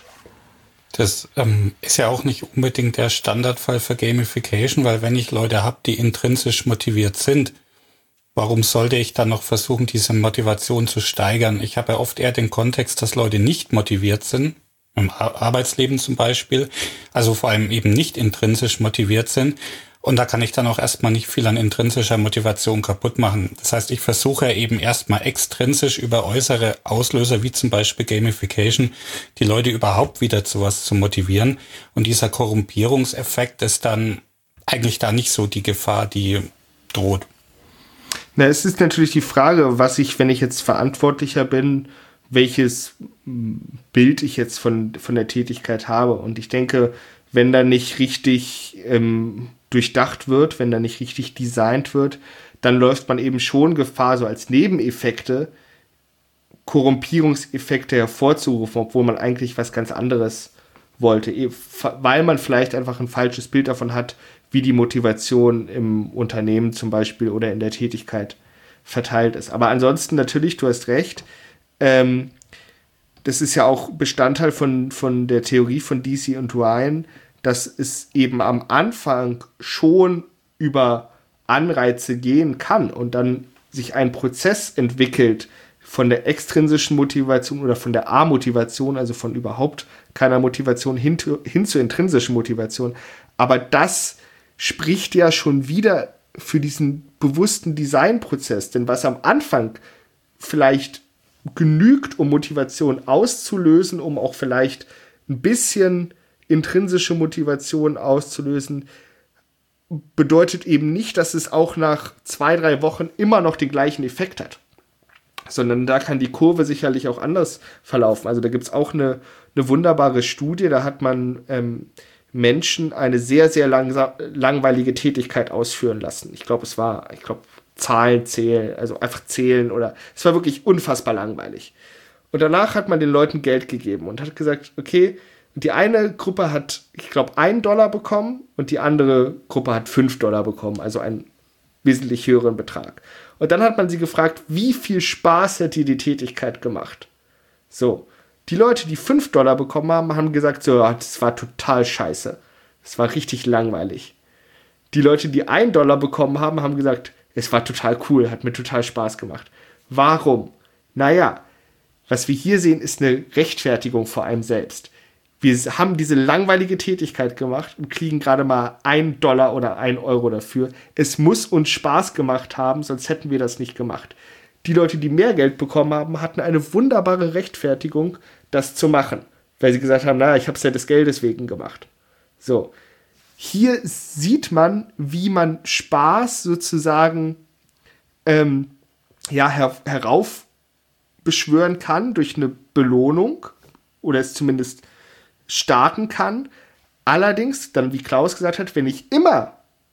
Das ähm, ist ja auch nicht unbedingt der Standardfall für Gamification, weil wenn ich Leute habe, die intrinsisch motiviert sind, warum sollte ich dann noch versuchen, diese Motivation zu steigern? Ich habe ja oft eher den Kontext, dass Leute nicht motiviert sind, im Arbeitsleben zum Beispiel, also vor allem eben nicht intrinsisch motiviert sind. Und da kann ich dann auch erstmal nicht viel an intrinsischer Motivation kaputt machen. Das heißt, ich versuche eben erstmal extrinsisch über äußere Auslöser, wie zum Beispiel Gamification, die Leute überhaupt wieder zu was zu motivieren. Und dieser Korrumpierungseffekt ist dann eigentlich da nicht so die Gefahr, die droht. Na, es ist natürlich die Frage, was ich, wenn ich jetzt Verantwortlicher bin welches Bild ich jetzt von, von der Tätigkeit habe. Und ich denke, wenn da nicht richtig ähm, durchdacht wird, wenn da nicht richtig designt wird, dann läuft man eben schon Gefahr, so als Nebeneffekte Korrumpierungseffekte hervorzurufen, obwohl man eigentlich was ganz anderes wollte, weil man vielleicht einfach ein falsches Bild davon hat, wie die Motivation im Unternehmen zum Beispiel oder in der Tätigkeit verteilt ist. Aber ansonsten natürlich, du hast recht, ähm, das ist ja auch Bestandteil von, von der Theorie von D C und Ryan, dass es eben am Anfang schon über Anreize gehen kann und dann sich ein Prozess entwickelt von der extrinsischen Motivation oder von der A-Motivation, also von überhaupt keiner Motivation hin, hin zur intrinsischen Motivation. Aber das spricht ja schon wieder für diesen bewussten Designprozess, denn was am Anfang vielleicht genügt, um Motivation auszulösen, um auch vielleicht ein bisschen intrinsische Motivation auszulösen, bedeutet eben nicht, dass es auch nach zwei, drei Wochen immer noch den gleichen Effekt hat. Sondern da kann die Kurve sicherlich auch anders verlaufen. Also da gibt es auch eine, eine wunderbare Studie, da hat man ähm, Menschen eine sehr, sehr langsa- langweilige Tätigkeit ausführen lassen. Ich glaube, es war, ich glaube, Zahlen zählen, also einfach zählen oder es war wirklich unfassbar langweilig. Und danach hat man den Leuten Geld gegeben und hat gesagt, okay, die eine Gruppe hat, ich glaube, einen Dollar bekommen und die andere Gruppe hat fünf Dollar bekommen, also einen wesentlich höheren Betrag. Und dann hat man sie gefragt, wie viel Spaß hat dir die Tätigkeit gemacht? So, die Leute, die fünf Dollar bekommen haben, haben gesagt, so, das war total scheiße. Das war richtig langweilig. Die Leute, die einen Dollar bekommen haben, haben gesagt, es war total cool, hat mir total Spaß gemacht. Warum? Naja, was wir hier sehen, ist eine Rechtfertigung vor einem selbst. Wir haben diese langweilige Tätigkeit gemacht und kriegen gerade mal einen Dollar oder einen Euro dafür. Es muss uns Spaß gemacht haben, sonst hätten wir das nicht gemacht. Die Leute, die mehr Geld bekommen haben, hatten eine wunderbare Rechtfertigung, das zu machen. Weil sie gesagt haben, naja, ich habe es ja des Geldes wegen gemacht. So. Hier sieht man, wie man Spaß sozusagen ähm, ja, her- heraufbeschwören kann durch eine Belohnung oder es zumindest starten kann. Allerdings, dann wie Klaus gesagt hat, wenn ich immer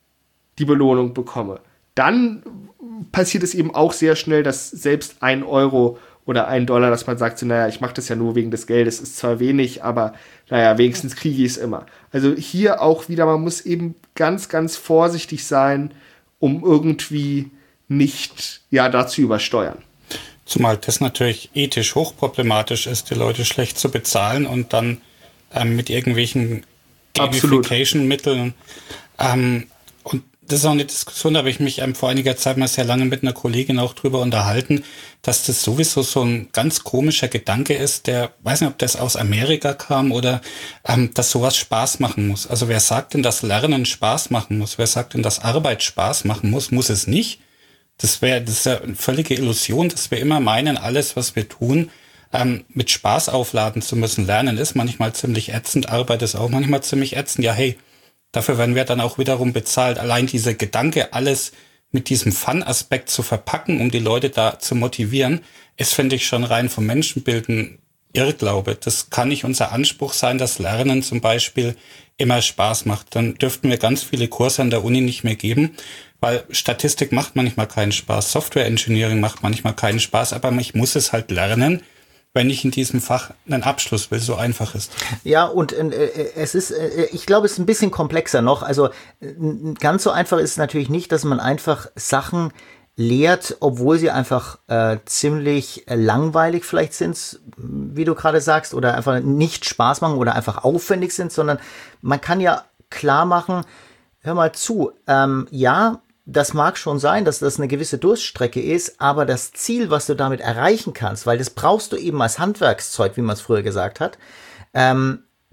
die Belohnung bekomme, dann passiert es eben auch sehr schnell, dass selbst ein Euro oder ein Dollar, dass man sagt, so, naja, ich mache das ja nur wegen des Geldes, ist zwar wenig, aber naja, wenigstens kriege ich es immer. Also hier auch wieder, man muss eben ganz, ganz vorsichtig sein, um irgendwie nicht ja dazu übersteuern. Zumal das natürlich ethisch hochproblematisch ist, die Leute schlecht zu bezahlen und dann ähm, mit irgendwelchen Gamification-Mitteln. Ähm, und das ist auch eine Diskussion, da habe ich mich ähm, vor einiger Zeit mal sehr lange mit einer Kollegin auch drüber unterhalten, dass das sowieso so ein ganz komischer Gedanke ist, der, weiß nicht, ob das aus Amerika kam oder ähm, dass sowas Spaß machen muss. Also wer sagt denn, dass Lernen Spaß machen muss? Wer sagt denn, dass Arbeit Spaß machen muss? Muss es nicht. Das wäre, das ist ja eine völlige Illusion, dass wir immer meinen, alles, was wir tun, ähm, mit Spaß aufladen zu müssen. Lernen ist manchmal ziemlich ätzend, Arbeit ist auch manchmal ziemlich ätzend. Ja, hey, dafür werden wir dann auch wiederum bezahlt. Allein dieser Gedanke, alles mit diesem Fun-Aspekt zu verpacken, um die Leute da zu motivieren, ist, finde ich, schon rein vom Menschenbild ein Irrglaube. Das kann nicht unser Anspruch sein, dass Lernen zum Beispiel immer Spaß macht. Dann dürften wir ganz viele Kurse an der Uni nicht mehr geben, weil Statistik macht manchmal keinen Spaß, Software Engineering macht manchmal keinen Spaß, aber ich muss es halt lernen, wenn ich in diesem Fach einen Abschluss will. So einfach ist. Ja, und äh, es ist, äh, ich glaube, es ist ein bisschen komplexer noch. Also äh, ganz so einfach ist es natürlich nicht, dass man einfach Sachen lehrt, obwohl sie einfach äh, ziemlich langweilig vielleicht sind, wie du gerade sagst, oder einfach nicht Spaß machen oder einfach aufwendig sind, sondern man kann ja klar machen, hör mal zu, ähm, ja, das mag schon sein, dass das eine gewisse Durststrecke ist, aber das Ziel, was du damit erreichen kannst, weil das brauchst du eben als Handwerkszeug, wie man es früher gesagt hat, ähm,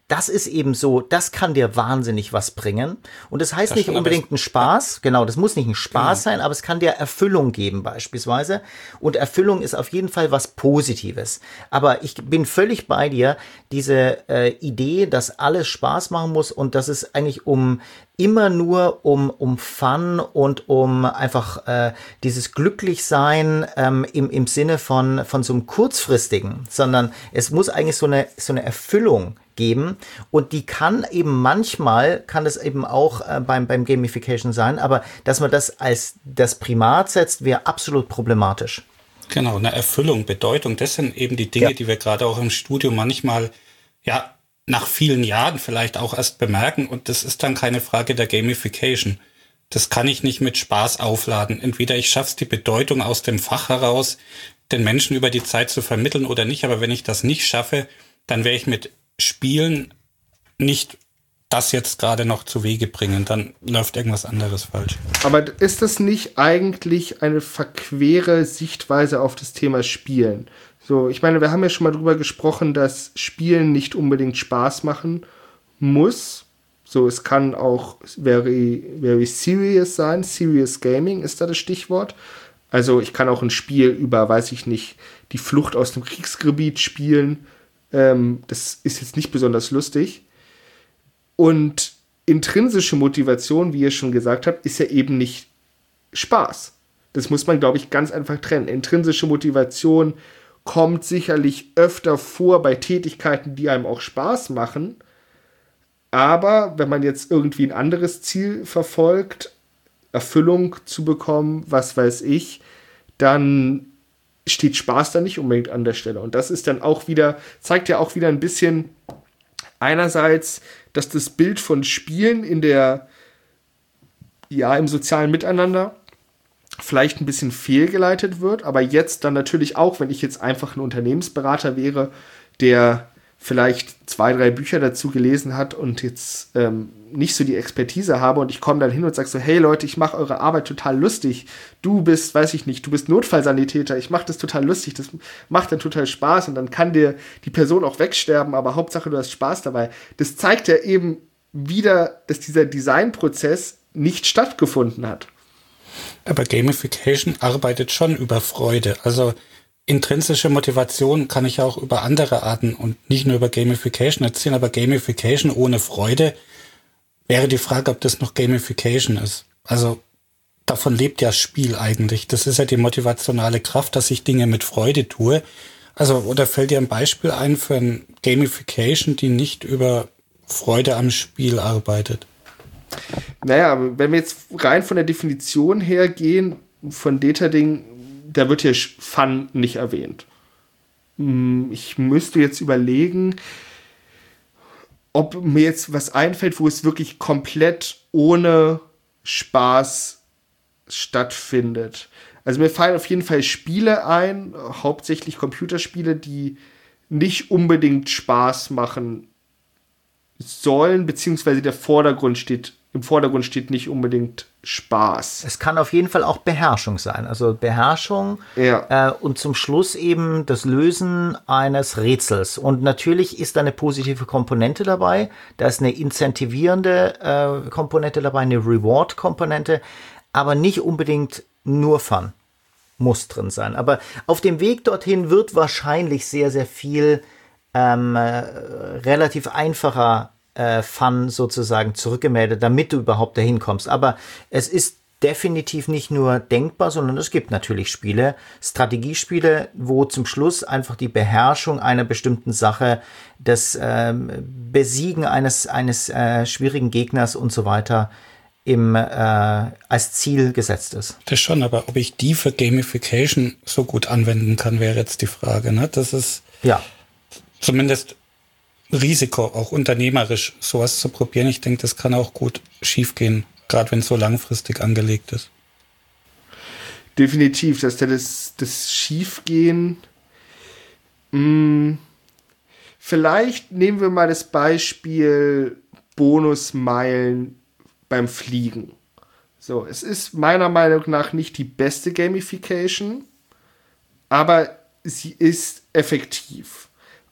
das ist eben so, das kann dir wahnsinnig was bringen. Und das heißt Das nicht schon, unbedingt aber ein Spaß, ja. Genau, das muss nicht ein Spaß Genau. sein, aber es kann dir Erfüllung geben beispielsweise. Und Erfüllung ist auf jeden Fall was Positives. Aber ich bin völlig bei dir, diese äh, Idee, dass alles Spaß machen muss und dass es eigentlich um immer nur um um Fun und um einfach äh, dieses Glücklichsein ähm, im im Sinne von von so einem kurzfristigen, sondern es muss eigentlich so eine so eine Erfüllung geben und die kann eben manchmal kann es eben auch äh, beim beim Gamification sein, aber dass man das als das Primat setzt, wäre absolut problematisch. Genau, eine Erfüllung, Bedeutung, das sind eben die Dinge, Ja. die wir gerade auch im Studio manchmal, ja, nach vielen Jahren vielleicht auch erst bemerken und das ist dann keine Frage der Gamification. Das kann ich nicht mit Spaß aufladen. Entweder ich schaffe es, die Bedeutung aus dem Fach heraus den Menschen über die Zeit zu vermitteln oder nicht, aber wenn ich das nicht schaffe, dann werde ich mit Spielen nicht das jetzt gerade noch zu Wege bringen, dann läuft irgendwas anderes falsch. Aber ist das nicht eigentlich eine verquere Sichtweise auf das Thema Spielen? So, ich meine, wir haben ja schon mal drüber gesprochen, dass Spielen nicht unbedingt Spaß machen muss. So, es kann auch very, very serious sein. Serious Gaming ist da das Stichwort. Also ich kann auch ein Spiel über, weiß ich nicht, die Flucht aus dem Kriegsgebiet spielen. Ähm, das ist jetzt nicht besonders lustig. Und intrinsische Motivation, wie ihr schon gesagt habt, ist ja eben nicht Spaß. Das muss man, glaube ich, ganz einfach trennen. Intrinsische Motivation kommt sicherlich öfter vor bei Tätigkeiten, die einem auch Spaß machen. Aber wenn man jetzt irgendwie ein anderes Ziel verfolgt, Erfüllung zu bekommen, was weiß ich, dann steht Spaß da nicht unbedingt an der Stelle. Und das ist dann auch wieder, zeigt ja auch wieder ein bisschen einerseits, dass das Bild von Spielen in der, ja, im sozialen Miteinander vielleicht ein bisschen fehlgeleitet wird, aber jetzt dann natürlich auch, wenn ich jetzt einfach ein Unternehmensberater wäre, der vielleicht zwei, drei Bücher dazu gelesen hat und jetzt ähm, nicht so die Expertise habe und ich komme dann hin und sage so, hey Leute, ich mache eure Arbeit total lustig. Du bist, weiß ich nicht, du bist Notfallsanitäter, ich mache das total lustig, das macht dann total Spaß und dann kann dir die Person auch wegsterben, aber Hauptsache du hast Spaß dabei. Das zeigt ja eben wieder, dass dieser Designprozess nicht stattgefunden hat. Aber Gamification arbeitet schon über Freude. Also intrinsische Motivation kann ich auch über andere Arten und nicht nur über Gamification erzählen, aber Gamification ohne Freude wäre die Frage, ob das noch Gamification ist. Also davon lebt ja Spiel eigentlich. Das ist ja die motivationale Kraft, dass ich Dinge mit Freude tue. Also, oder fällt dir ein Beispiel ein für ein Gamification, die nicht über Freude am Spiel arbeitet? Naja, wenn wir jetzt rein von der Definition her gehen, von Deterding, da wird hier Fun nicht erwähnt. Ich müsste jetzt überlegen, ob mir jetzt was einfällt, wo es wirklich komplett ohne Spaß stattfindet. Also mir fallen auf jeden Fall Spiele ein, hauptsächlich Computerspiele, die nicht unbedingt Spaß machen sollen, beziehungsweise der Vordergrund steht, im Vordergrund steht nicht unbedingt Spaß. Es kann auf jeden Fall auch Beherrschung sein. Also Beherrschung ja. äh, und zum Schluss eben das Lösen eines Rätsels. Und natürlich ist da eine positive Komponente dabei. Da ist eine incentivierende äh, Komponente dabei, eine Reward-Komponente, aber nicht unbedingt nur Fun. Muss drin sein. Aber auf dem Weg dorthin wird wahrscheinlich sehr, sehr viel ähm, äh, relativ einfacher äh, Fun sozusagen zurückgemeldet, damit du überhaupt dahin kommst. Aber es ist definitiv nicht nur denkbar, sondern es gibt natürlich Spiele, Strategiespiele, wo zum Schluss einfach die Beherrschung einer bestimmten Sache, das ähm, Besiegen eines, eines äh, schwierigen Gegners und so weiter im, äh, als Ziel gesetzt ist. Das schon, aber ob ich die für Gamification so gut anwenden kann, wäre jetzt die Frage. Ne? Das ist ja zumindest Risiko, auch unternehmerisch sowas zu probieren. Ich denke, das kann auch gut schiefgehen, gerade wenn es so langfristig angelegt ist. Definitiv, dass da das, das Schiefgehen. Mh, vielleicht nehmen wir mal das Beispiel Bonusmeilen beim Fliegen. So, es ist meiner Meinung nach nicht die beste Gamification, aber sie ist effektiv.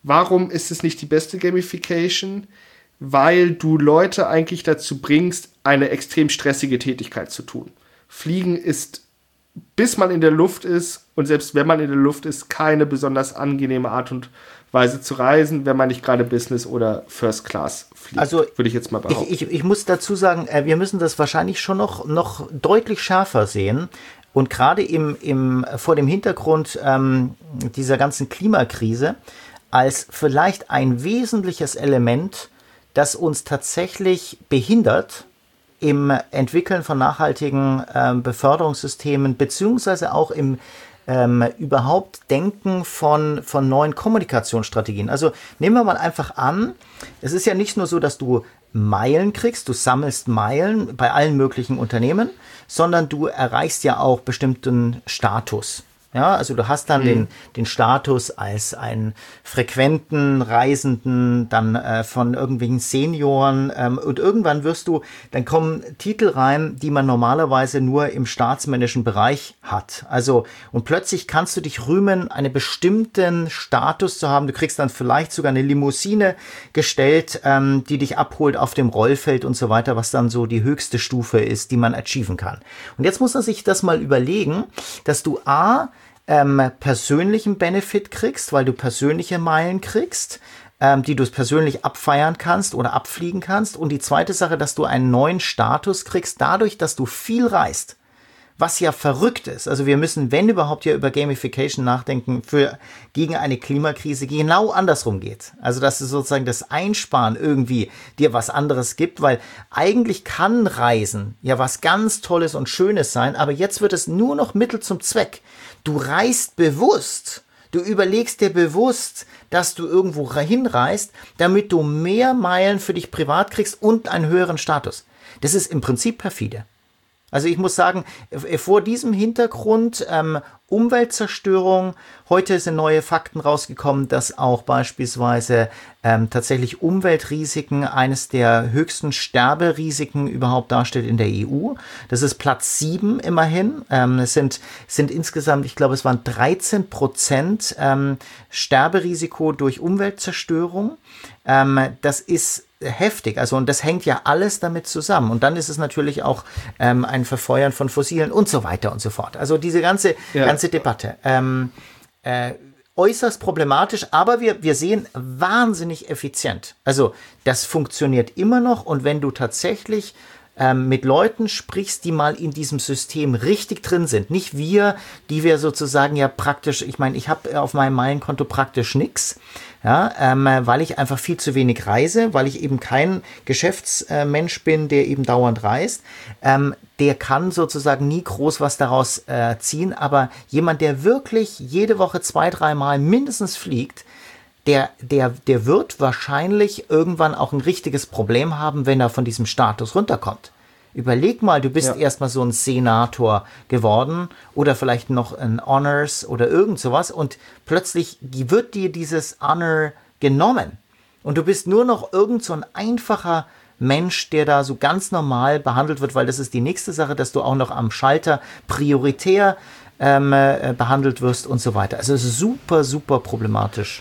Warum ist es nicht die beste Gamification? Weil du Leute eigentlich dazu bringst, eine extrem stressige Tätigkeit zu tun. Fliegen ist, bis man in der Luft ist, und selbst wenn man in der Luft ist, keine besonders angenehme Art und Weise zu reisen, wenn man nicht gerade Business oder First Class fliegt, also würde ich jetzt mal behaupten. Ich, ich, ich muss dazu sagen, wir müssen das wahrscheinlich schon noch, noch deutlich schärfer sehen. Und gerade im, im, vor dem Hintergrund ähm, dieser ganzen Klimakrise als vielleicht ein wesentliches Element, das uns tatsächlich behindert im Entwickeln von nachhaltigen ähm, Beförderungssystemen, beziehungsweise auch im ähm, überhaupt Denken von, von neuen Kommunikationsstrategien. Also nehmen wir mal einfach an, es ist ja nicht nur so, dass du Meilen kriegst, du sammelst Meilen bei allen möglichen Unternehmen, sondern du erreichst ja auch bestimmten Status. Ja, also du hast dann mhm. den, den Status als einen frequenten Reisenden, dann äh, von irgendwelchen Senioren ähm, und irgendwann wirst du, dann kommen Titel rein, die man normalerweise nur im staatsmännischen Bereich hat. Also und plötzlich kannst du dich rühmen, einen bestimmten Status zu haben. Du kriegst dann vielleicht sogar eine Limousine gestellt, ähm, die dich abholt auf dem Rollfeld und so weiter, was dann so die höchste Stufe ist, die man achieven kann. Und jetzt muss man sich das mal überlegen, dass du A, Ähm, persönlichen Benefit kriegst, weil du persönliche Meilen kriegst, ähm, die du persönlich abfeiern kannst oder abfliegen kannst. Und die zweite Sache, dass du einen neuen Status kriegst, dadurch, dass du viel reist. Was ja verrückt ist. Also wir müssen, wenn überhaupt, ja über Gamification nachdenken, für gegen eine Klimakrise, die genau andersrum geht. Also dass es sozusagen das Einsparen irgendwie dir was anderes gibt, weil eigentlich kann Reisen ja was ganz Tolles und Schönes sein, aber jetzt wird es nur noch Mittel zum Zweck. Du reist bewusst. Du überlegst dir bewusst, dass du irgendwo hinreist, damit du mehr Meilen für dich privat kriegst und einen höheren Status. Das ist im Prinzip perfide. Also ich muss sagen, vor diesem Hintergrund ähm, Umweltzerstörung, heute sind neue Fakten rausgekommen, dass auch beispielsweise ähm, tatsächlich Umweltrisiken eines der höchsten Sterberisiken überhaupt darstellt in der E U. Das ist Platz sieben immerhin. Ähm, es sind, sind insgesamt, ich glaube, es waren dreizehn Prozent ähm, Sterberisiko durch Umweltzerstörung. Ähm, das ist heftig, also und das hängt ja alles damit zusammen und dann ist es natürlich auch ähm, ein Verfeuern von Fossilen und so weiter und so fort. Also diese ganze ja. ganze Debatte ähm, äh, äußerst problematisch, aber wir wir sehen wahnsinnig effizient. Also das funktioniert immer noch und wenn du tatsächlich ähm, mit Leuten sprichst, die mal in diesem System richtig drin sind, nicht wir, die wir sozusagen ja praktisch, ich meine, ich habe auf meinem Meilenkonto praktisch nichts. Ja, ähm, weil ich einfach viel zu wenig reise, weil ich eben kein Geschäftsmensch bin, der eben dauernd reist. Ähm, der kann sozusagen nie groß was daraus äh, ziehen, aber jemand, der wirklich jede Woche zwei, dreimal mindestens fliegt, der, der, der wird wahrscheinlich irgendwann auch ein richtiges Problem haben, wenn er von diesem Status runterkommt. Überleg mal, du bist ja. erstmal so ein Senator geworden oder vielleicht noch ein Honors oder irgend sowas und plötzlich wird dir dieses Honor genommen und du bist nur noch irgend so ein einfacher Mensch, der da so ganz normal behandelt wird, weil das ist die nächste Sache, dass du auch noch am Schalter prioritär ähm, äh, behandelt wirst und so weiter. Also es ist super, super problematisch.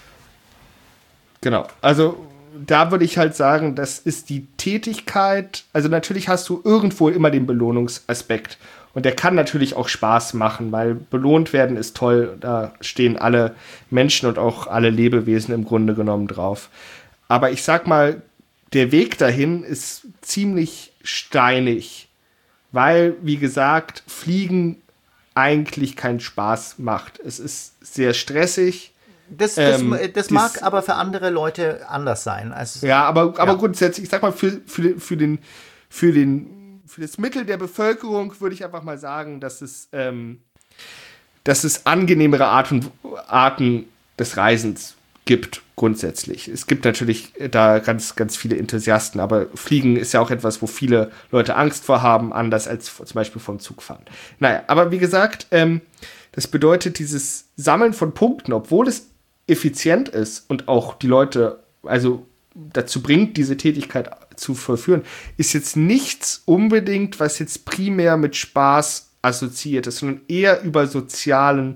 Genau, also da würde ich halt sagen, das ist die Tätigkeit, also natürlich hast du irgendwo immer den Belohnungsaspekt und der kann natürlich auch Spaß machen, weil belohnt werden ist toll, da stehen alle Menschen und auch alle Lebewesen im Grunde genommen drauf. Aber ich sag mal, der Weg dahin ist ziemlich steinig, weil, wie gesagt, Fliegen eigentlich keinen Spaß macht. Es ist sehr stressig. Das, das, ähm, das mag dies, aber für andere Leute anders sein. Also, ja, aber, aber ja. grundsätzlich, ich sag mal, für, für, für, den, für, den, für das Mittel der Bevölkerung würde ich einfach mal sagen, dass es, ähm, dass es angenehmere Art und, Arten des Reisens gibt, grundsätzlich. Es gibt natürlich da ganz, ganz viele Enthusiasten, aber Fliegen ist ja auch etwas, wo viele Leute Angst vor haben, anders als zum Beispiel vom Zugfahren. Naja, aber wie gesagt, ähm, das bedeutet, dieses Sammeln von Punkten, obwohl es effizient ist und auch die Leute also dazu bringt, diese Tätigkeit zu vollführen, ist jetzt nichts unbedingt, was jetzt primär mit Spaß assoziiert ist, sondern eher über sozialen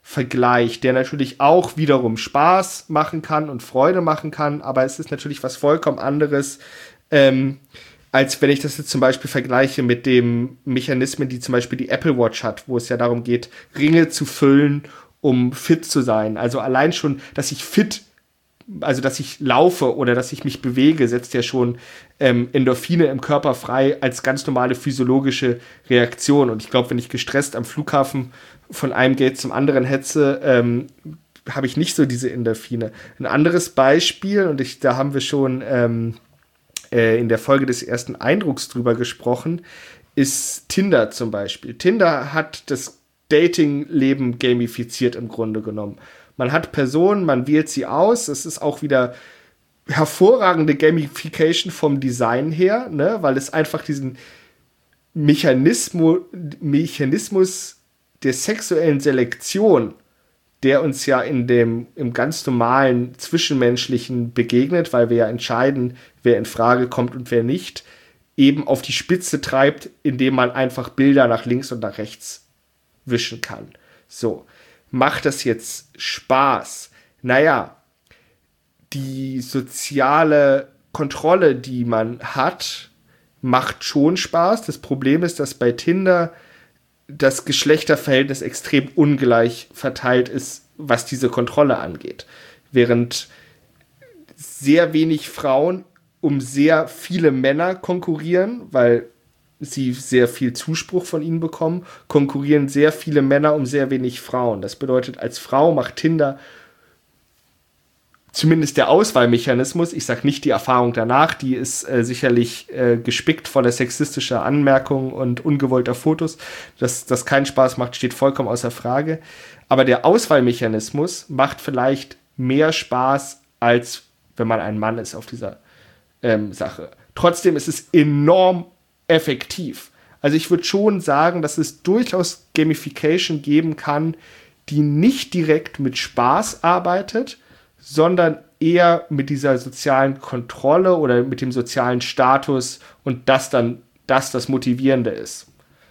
Vergleich, der natürlich auch wiederum Spaß machen kann und Freude machen kann, aber es ist natürlich was vollkommen anderes, ähm, als wenn ich das jetzt zum Beispiel vergleiche mit den Mechanismen, die zum Beispiel die Apple Watch hat, wo es ja darum geht, Ringe zu füllen, um fit zu sein. Also allein schon, dass ich fit, also dass ich laufe oder dass ich mich bewege, setzt ja schon ähm, Endorphine im Körper frei als ganz normale physiologische Reaktion. Und ich glaube, wenn ich gestresst am Flughafen von einem Gate zum anderen hetze, ähm, habe ich nicht so diese Endorphine. Ein anderes Beispiel, und ich, da haben wir schon ähm, äh, in der Folge des ersten Eindrucks drüber gesprochen, ist Tinder zum Beispiel. Tinder hat das Dating-Leben gamifiziert im Grunde genommen. Man hat Personen, man wählt sie aus. Es ist auch wieder hervorragende Gamification vom Design her, ne? Weil es einfach diesen Mechanismus, Mechanismus der sexuellen Selektion, der uns ja in dem im ganz normalen Zwischenmenschlichen begegnet, weil wir ja entscheiden, wer in Frage kommt und wer nicht, eben auf die Spitze treibt, indem man einfach Bilder nach links und nach rechts wischen kann. So, macht das jetzt Spaß? Naja, die soziale Kontrolle, die man hat, macht schon Spaß. Das Problem ist, dass bei Tinder das Geschlechterverhältnis extrem ungleich verteilt ist, was diese Kontrolle angeht. Während sehr wenig Frauen um sehr viele Männer konkurrieren, weil sie sehr viel Zuspruch von ihnen bekommen, konkurrieren sehr viele Männer um sehr wenig Frauen. Das bedeutet, als Frau macht Tinder zumindest der Auswahlmechanismus, ich sage nicht die Erfahrung danach, die ist äh, sicherlich äh, gespickt voller sexistischer Anmerkungen und ungewollter Fotos. Dass das keinen Spaß macht, steht vollkommen außer Frage. Aber der Auswahlmechanismus macht vielleicht mehr Spaß, als wenn man ein Mann ist auf dieser ähm, Sache. Trotzdem ist es enorm effektiv. Also ich würde schon sagen, dass es durchaus Gamification geben kann, die nicht direkt mit Spaß arbeitet, sondern eher mit dieser sozialen Kontrolle oder mit dem sozialen Status und das dann das das Motivierende ist.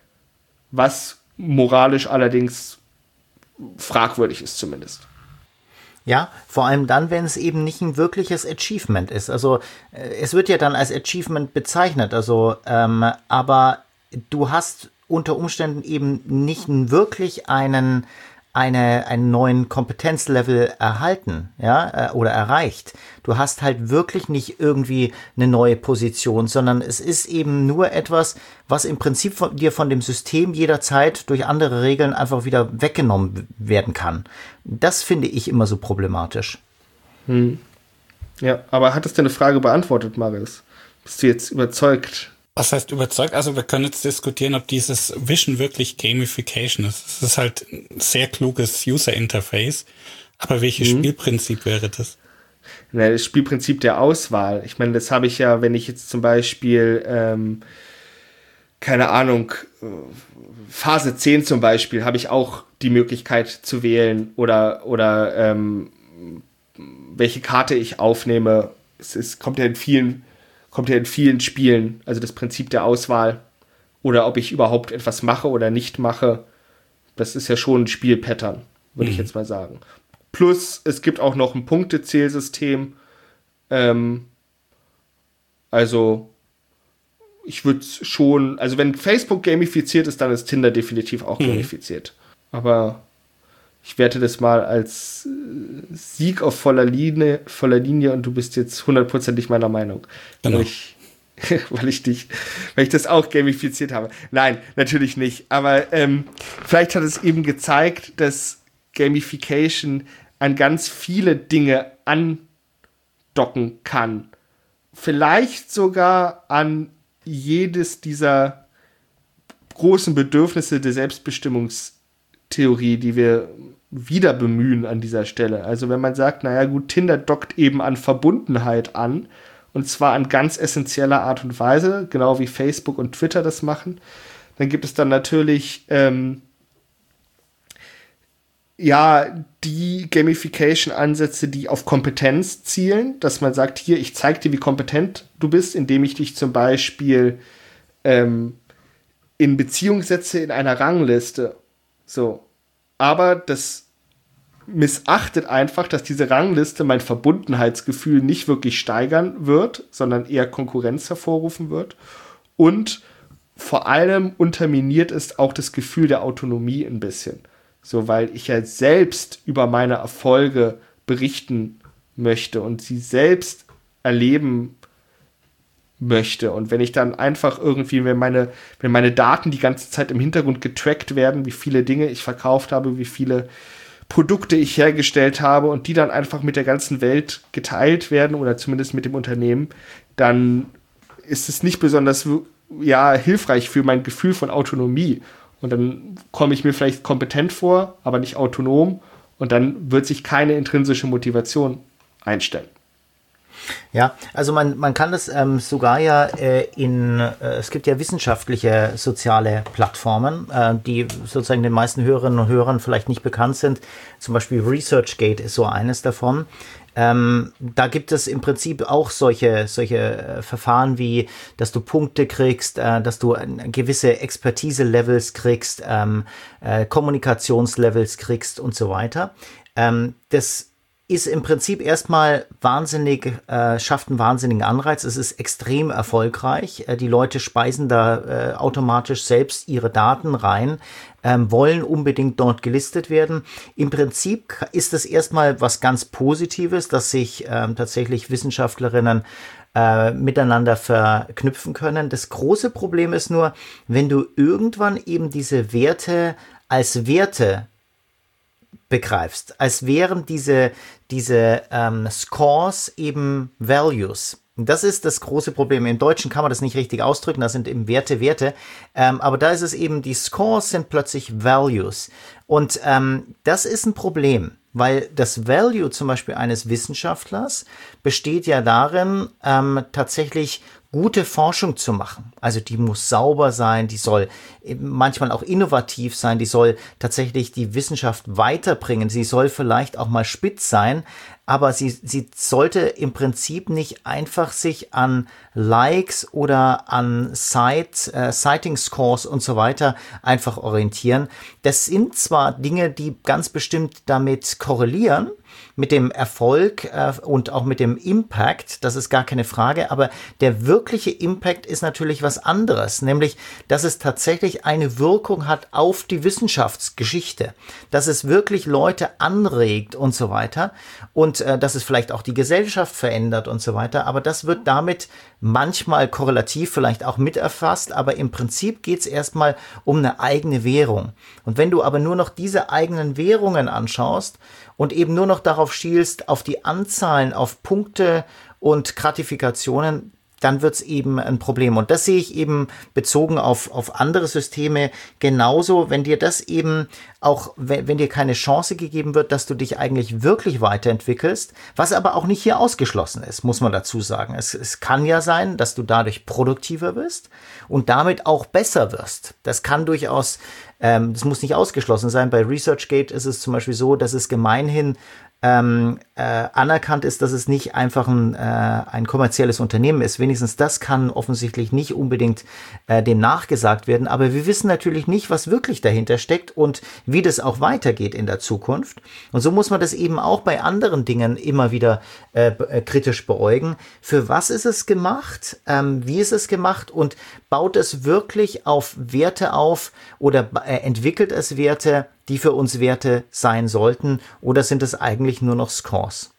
Was moralisch allerdings fragwürdig ist zumindest. Ja, vor allem dann, wenn es eben nicht ein wirkliches Achievement ist. Also äh, es wird ja dann als Achievement bezeichnet, also ähm, aber du hast unter Umständen eben nicht wirklich einen eine, einen neuen Kompetenzlevel erhalten, ja, oder erreicht. Du hast halt wirklich nicht irgendwie eine neue Position, sondern es ist eben nur etwas, was im Prinzip von dir von dem System jederzeit durch andere Regeln einfach wieder weggenommen werden kann. Das finde ich immer so problematisch. Hm. Ja, aber hat es deine Frage beantwortet, Marius? Bist du jetzt überzeugt? Was heißt überzeugt? Also wir können jetzt diskutieren, ob dieses Vision wirklich Gamification ist. Es ist halt ein sehr kluges User-Interface. Aber welches mhm. Spielprinzip wäre das? Na, das Spielprinzip der Auswahl. Ich meine, das habe ich ja, wenn ich jetzt zum Beispiel, ähm, keine Ahnung, Phase zehn zum Beispiel, habe ich auch die Möglichkeit zu wählen oder, oder ähm, welche Karte ich aufnehme. Es ist, kommt ja in vielen kommt ja in vielen Spielen, also das Prinzip der Auswahl oder ob ich überhaupt etwas mache oder nicht mache, das ist ja schon ein Spielpattern, würde mhm. ich jetzt mal sagen. Plus, es gibt auch noch ein Punktezählsystem, ähm, also ich würde schon, also wenn Facebook gamifiziert ist, dann ist Tinder definitiv auch mhm. gamifiziert. Aber ich werte das mal als Sieg auf voller Linie, voller Linie und du bist jetzt hundertprozentig meiner Meinung. Genau. Weil ich, weil ich dich, weil ich das auch gamifiziert habe. Nein, natürlich nicht. Aber ähm, vielleicht hat es eben gezeigt, dass Gamification an ganz viele Dinge andocken kann. Vielleicht sogar an jedes dieser großen Bedürfnisse der Selbstbestimmungstheorie, die wir wieder bemühen an dieser Stelle. Also wenn man sagt, naja gut, Tinder dockt eben an Verbundenheit an, und zwar an ganz essentieller Art und Weise, genau wie Facebook und Twitter das machen, dann gibt es dann natürlich ähm, ja die Gamification-Ansätze, die auf Kompetenz zielen, dass man sagt, hier, ich zeig dir, wie kompetent du bist, indem ich dich zum Beispiel ähm, in Beziehung setze in einer Rangliste. So. Aber das missachtet einfach, dass diese Rangliste mein Verbundenheitsgefühl nicht wirklich steigern wird, sondern eher Konkurrenz hervorrufen wird. Und vor allem unterminiert es auch das Gefühl der Autonomie ein bisschen. So, weil ich ja selbst über meine Erfolge berichten möchte und sie selbst erleben möchte. Und wenn ich dann einfach irgendwie, wenn meine, wenn meine Daten die ganze Zeit im Hintergrund getrackt werden, wie viele Dinge ich verkauft habe, wie viele Produkte ich hergestellt habe und die dann einfach mit der ganzen Welt geteilt werden oder zumindest mit dem Unternehmen, dann ist es nicht besonders ja, hilfreich für mein Gefühl von Autonomie. Und dann komme ich mir vielleicht kompetent vor, aber nicht autonom. Und dann wird sich keine intrinsische Motivation einstellen. Ja, also man, man kann das ähm, sogar ja äh, in, äh, es gibt ja wissenschaftliche soziale Plattformen, äh, die sozusagen den meisten Hörerinnen und Hörern vielleicht nicht bekannt sind. Zum Beispiel ResearchGate ist so eines davon. Ähm, da gibt es im Prinzip auch solche, solche äh, Verfahren wie, dass du Punkte kriegst, äh, dass du äh, gewisse Expertise-Levels kriegst, ähm, äh, Kommunikationslevels kriegst und so weiter. Ähm, das ist im Prinzip erstmal wahnsinnig, äh, schafft einen wahnsinnigen Anreiz. Es ist extrem erfolgreich. Äh, die Leute speisen da äh, automatisch selbst ihre Daten rein, ähm, wollen unbedingt dort gelistet werden. Im Prinzip ist es erstmal was ganz Positives, dass sich ähm, tatsächlich Wissenschaftlerinnen äh, miteinander verknüpfen können. Das große Problem ist nur, wenn du irgendwann eben diese Werte als Werte begreifst, als wären diese, diese ähm, Scores eben Values. Und das ist das große Problem. Im Deutschen kann man das nicht richtig ausdrücken, das sind eben Werte, Werte. Ähm, aber da ist es eben, die Scores sind plötzlich Values. Und ähm, das ist ein Problem, weil das Value zum Beispiel eines Wissenschaftlers besteht ja darin, ähm, tatsächlich gute Forschung zu machen. Also die muss sauber sein, die soll manchmal auch innovativ sein, die soll tatsächlich die Wissenschaft weiterbringen, sie soll vielleicht auch mal spitz sein, aber sie, sie sollte im Prinzip nicht einfach sich an Likes oder an Cite, äh, Citing Scores und so weiter einfach orientieren. Das sind zwar Dinge, die ganz bestimmt damit korrelieren, mit dem Erfolg äh, und auch mit dem Impact, das ist gar keine Frage, aber der wirkliche Impact ist natürlich was anderes, nämlich, dass es tatsächlich eine Wirkung hat auf die Wissenschaftsgeschichte, dass es wirklich Leute anregt und so weiter und äh, dass es vielleicht auch die Gesellschaft verändert und so weiter, aber das wird damit manchmal korrelativ vielleicht auch mit erfasst, aber im Prinzip geht es erstmal um eine eigene Währung. Und wenn du aber nur noch diese eigenen Währungen anschaust und eben nur noch darauf schielst, auf die Anzahlen, auf Punkte und Gratifikationen, dann wird's eben ein Problem. Und das sehe ich eben bezogen auf, auf andere Systeme genauso, wenn dir das eben auch, wenn, wenn dir keine Chance gegeben wird, dass du dich eigentlich wirklich weiterentwickelst, was aber auch nicht hier ausgeschlossen ist, muss man dazu sagen. Es, es kann ja sein, dass du dadurch produktiver wirst und damit auch besser wirst. Das kann durchaus, ähm, das muss nicht ausgeschlossen sein. Bei ResearchGate ist es zum Beispiel so, dass es gemeinhin Ähm, äh, anerkannt ist, dass es nicht einfach ein, äh, ein kommerzielles Unternehmen ist. Wenigstens das kann offensichtlich nicht unbedingt äh, dem nachgesagt werden. Aber wir wissen natürlich nicht, was wirklich dahinter steckt und wie das auch weitergeht in der Zukunft. Und so muss man das eben auch bei anderen Dingen immer wieder äh, äh, kritisch beäugen. Für was ist es gemacht? Ähm, wie ist es gemacht? Und baut es wirklich auf Werte auf oder äh, entwickelt es Werte, die für uns Werte sein sollten, oder sind es eigentlich nur noch Scores?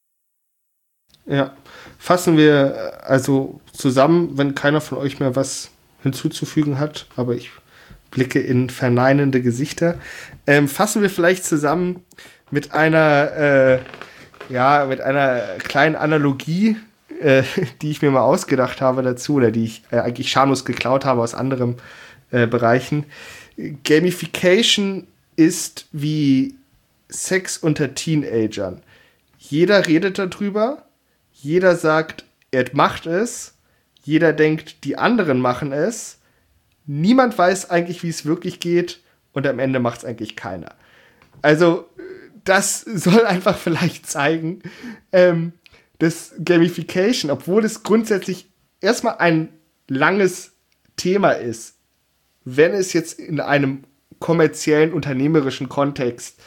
Ja, fassen wir also zusammen, wenn keiner von euch mehr was hinzuzufügen hat, aber ich blicke in verneinende Gesichter, ähm, fassen wir vielleicht zusammen mit einer, äh, ja, mit einer kleinen Analogie, äh, die ich mir mal ausgedacht habe dazu, oder die ich äh, eigentlich schamlos geklaut habe aus anderen äh, Bereichen. Gamification ist wie Sex unter Teenagern. Jeder redet darüber, jeder sagt, er macht es, jeder denkt, die anderen machen es, niemand weiß eigentlich, wie es wirklich geht und am Ende macht es eigentlich keiner. Also das soll einfach vielleicht zeigen, ähm, dass Gamification, obwohl es grundsätzlich erstmal ein langes Thema ist, wenn es jetzt in einem kommerziellen, unternehmerischen Kontext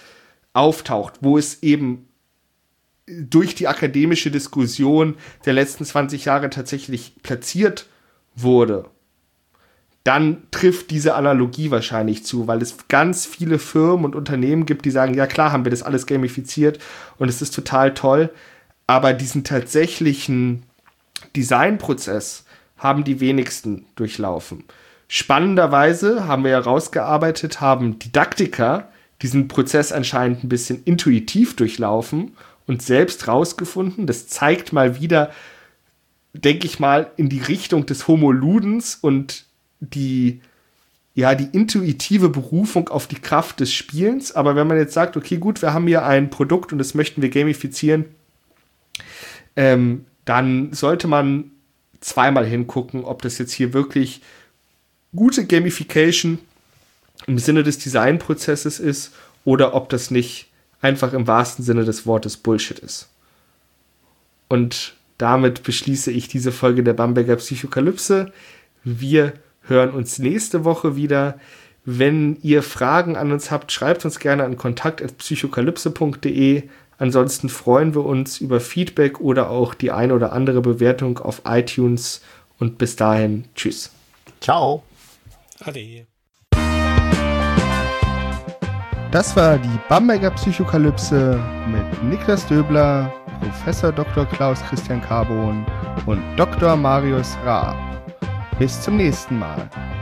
auftaucht, wo es eben durch die akademische Diskussion der letzten zwanzig Jahre tatsächlich platziert wurde, dann trifft diese Analogie wahrscheinlich zu, weil es ganz viele Firmen und Unternehmen gibt, die sagen, ja klar, haben wir das alles gamifiziert und es ist total toll, aber diesen tatsächlichen Designprozess haben die wenigsten durchlaufen. Spannenderweise haben wir ja rausgearbeitet, haben Didaktiker diesen Prozess anscheinend ein bisschen intuitiv durchlaufen und selbst rausgefunden. Das zeigt mal wieder, denke ich mal, in die Richtung des Homo Ludens und die, ja, die intuitive Berufung auf die Kraft des Spielens. Aber wenn man jetzt sagt, okay, gut, wir haben hier ein Produkt und das möchten wir gamifizieren, ähm, dann sollte man zweimal hingucken, ob das jetzt hier wirklich gute Gamification im Sinne des Designprozesses ist oder ob das nicht einfach im wahrsten Sinne des Wortes Bullshit ist. Und damit beschließe ich diese Folge der Bamberger Psychokalypse. Wir hören uns nächste Woche wieder. Wenn ihr Fragen an uns habt, schreibt uns gerne an kontakt at psychokalypse punkt de. Ansonsten freuen wir uns über Feedback oder auch die eine oder andere Bewertung auf iTunes. Und bis dahin, tschüss. Ciao. Ade. Das war die Bamberger Psychokalypse mit Niklas Döbler, Professor Doktor Klaus Christian Carbon und Doktor Marius Raab. Bis zum nächsten Mal.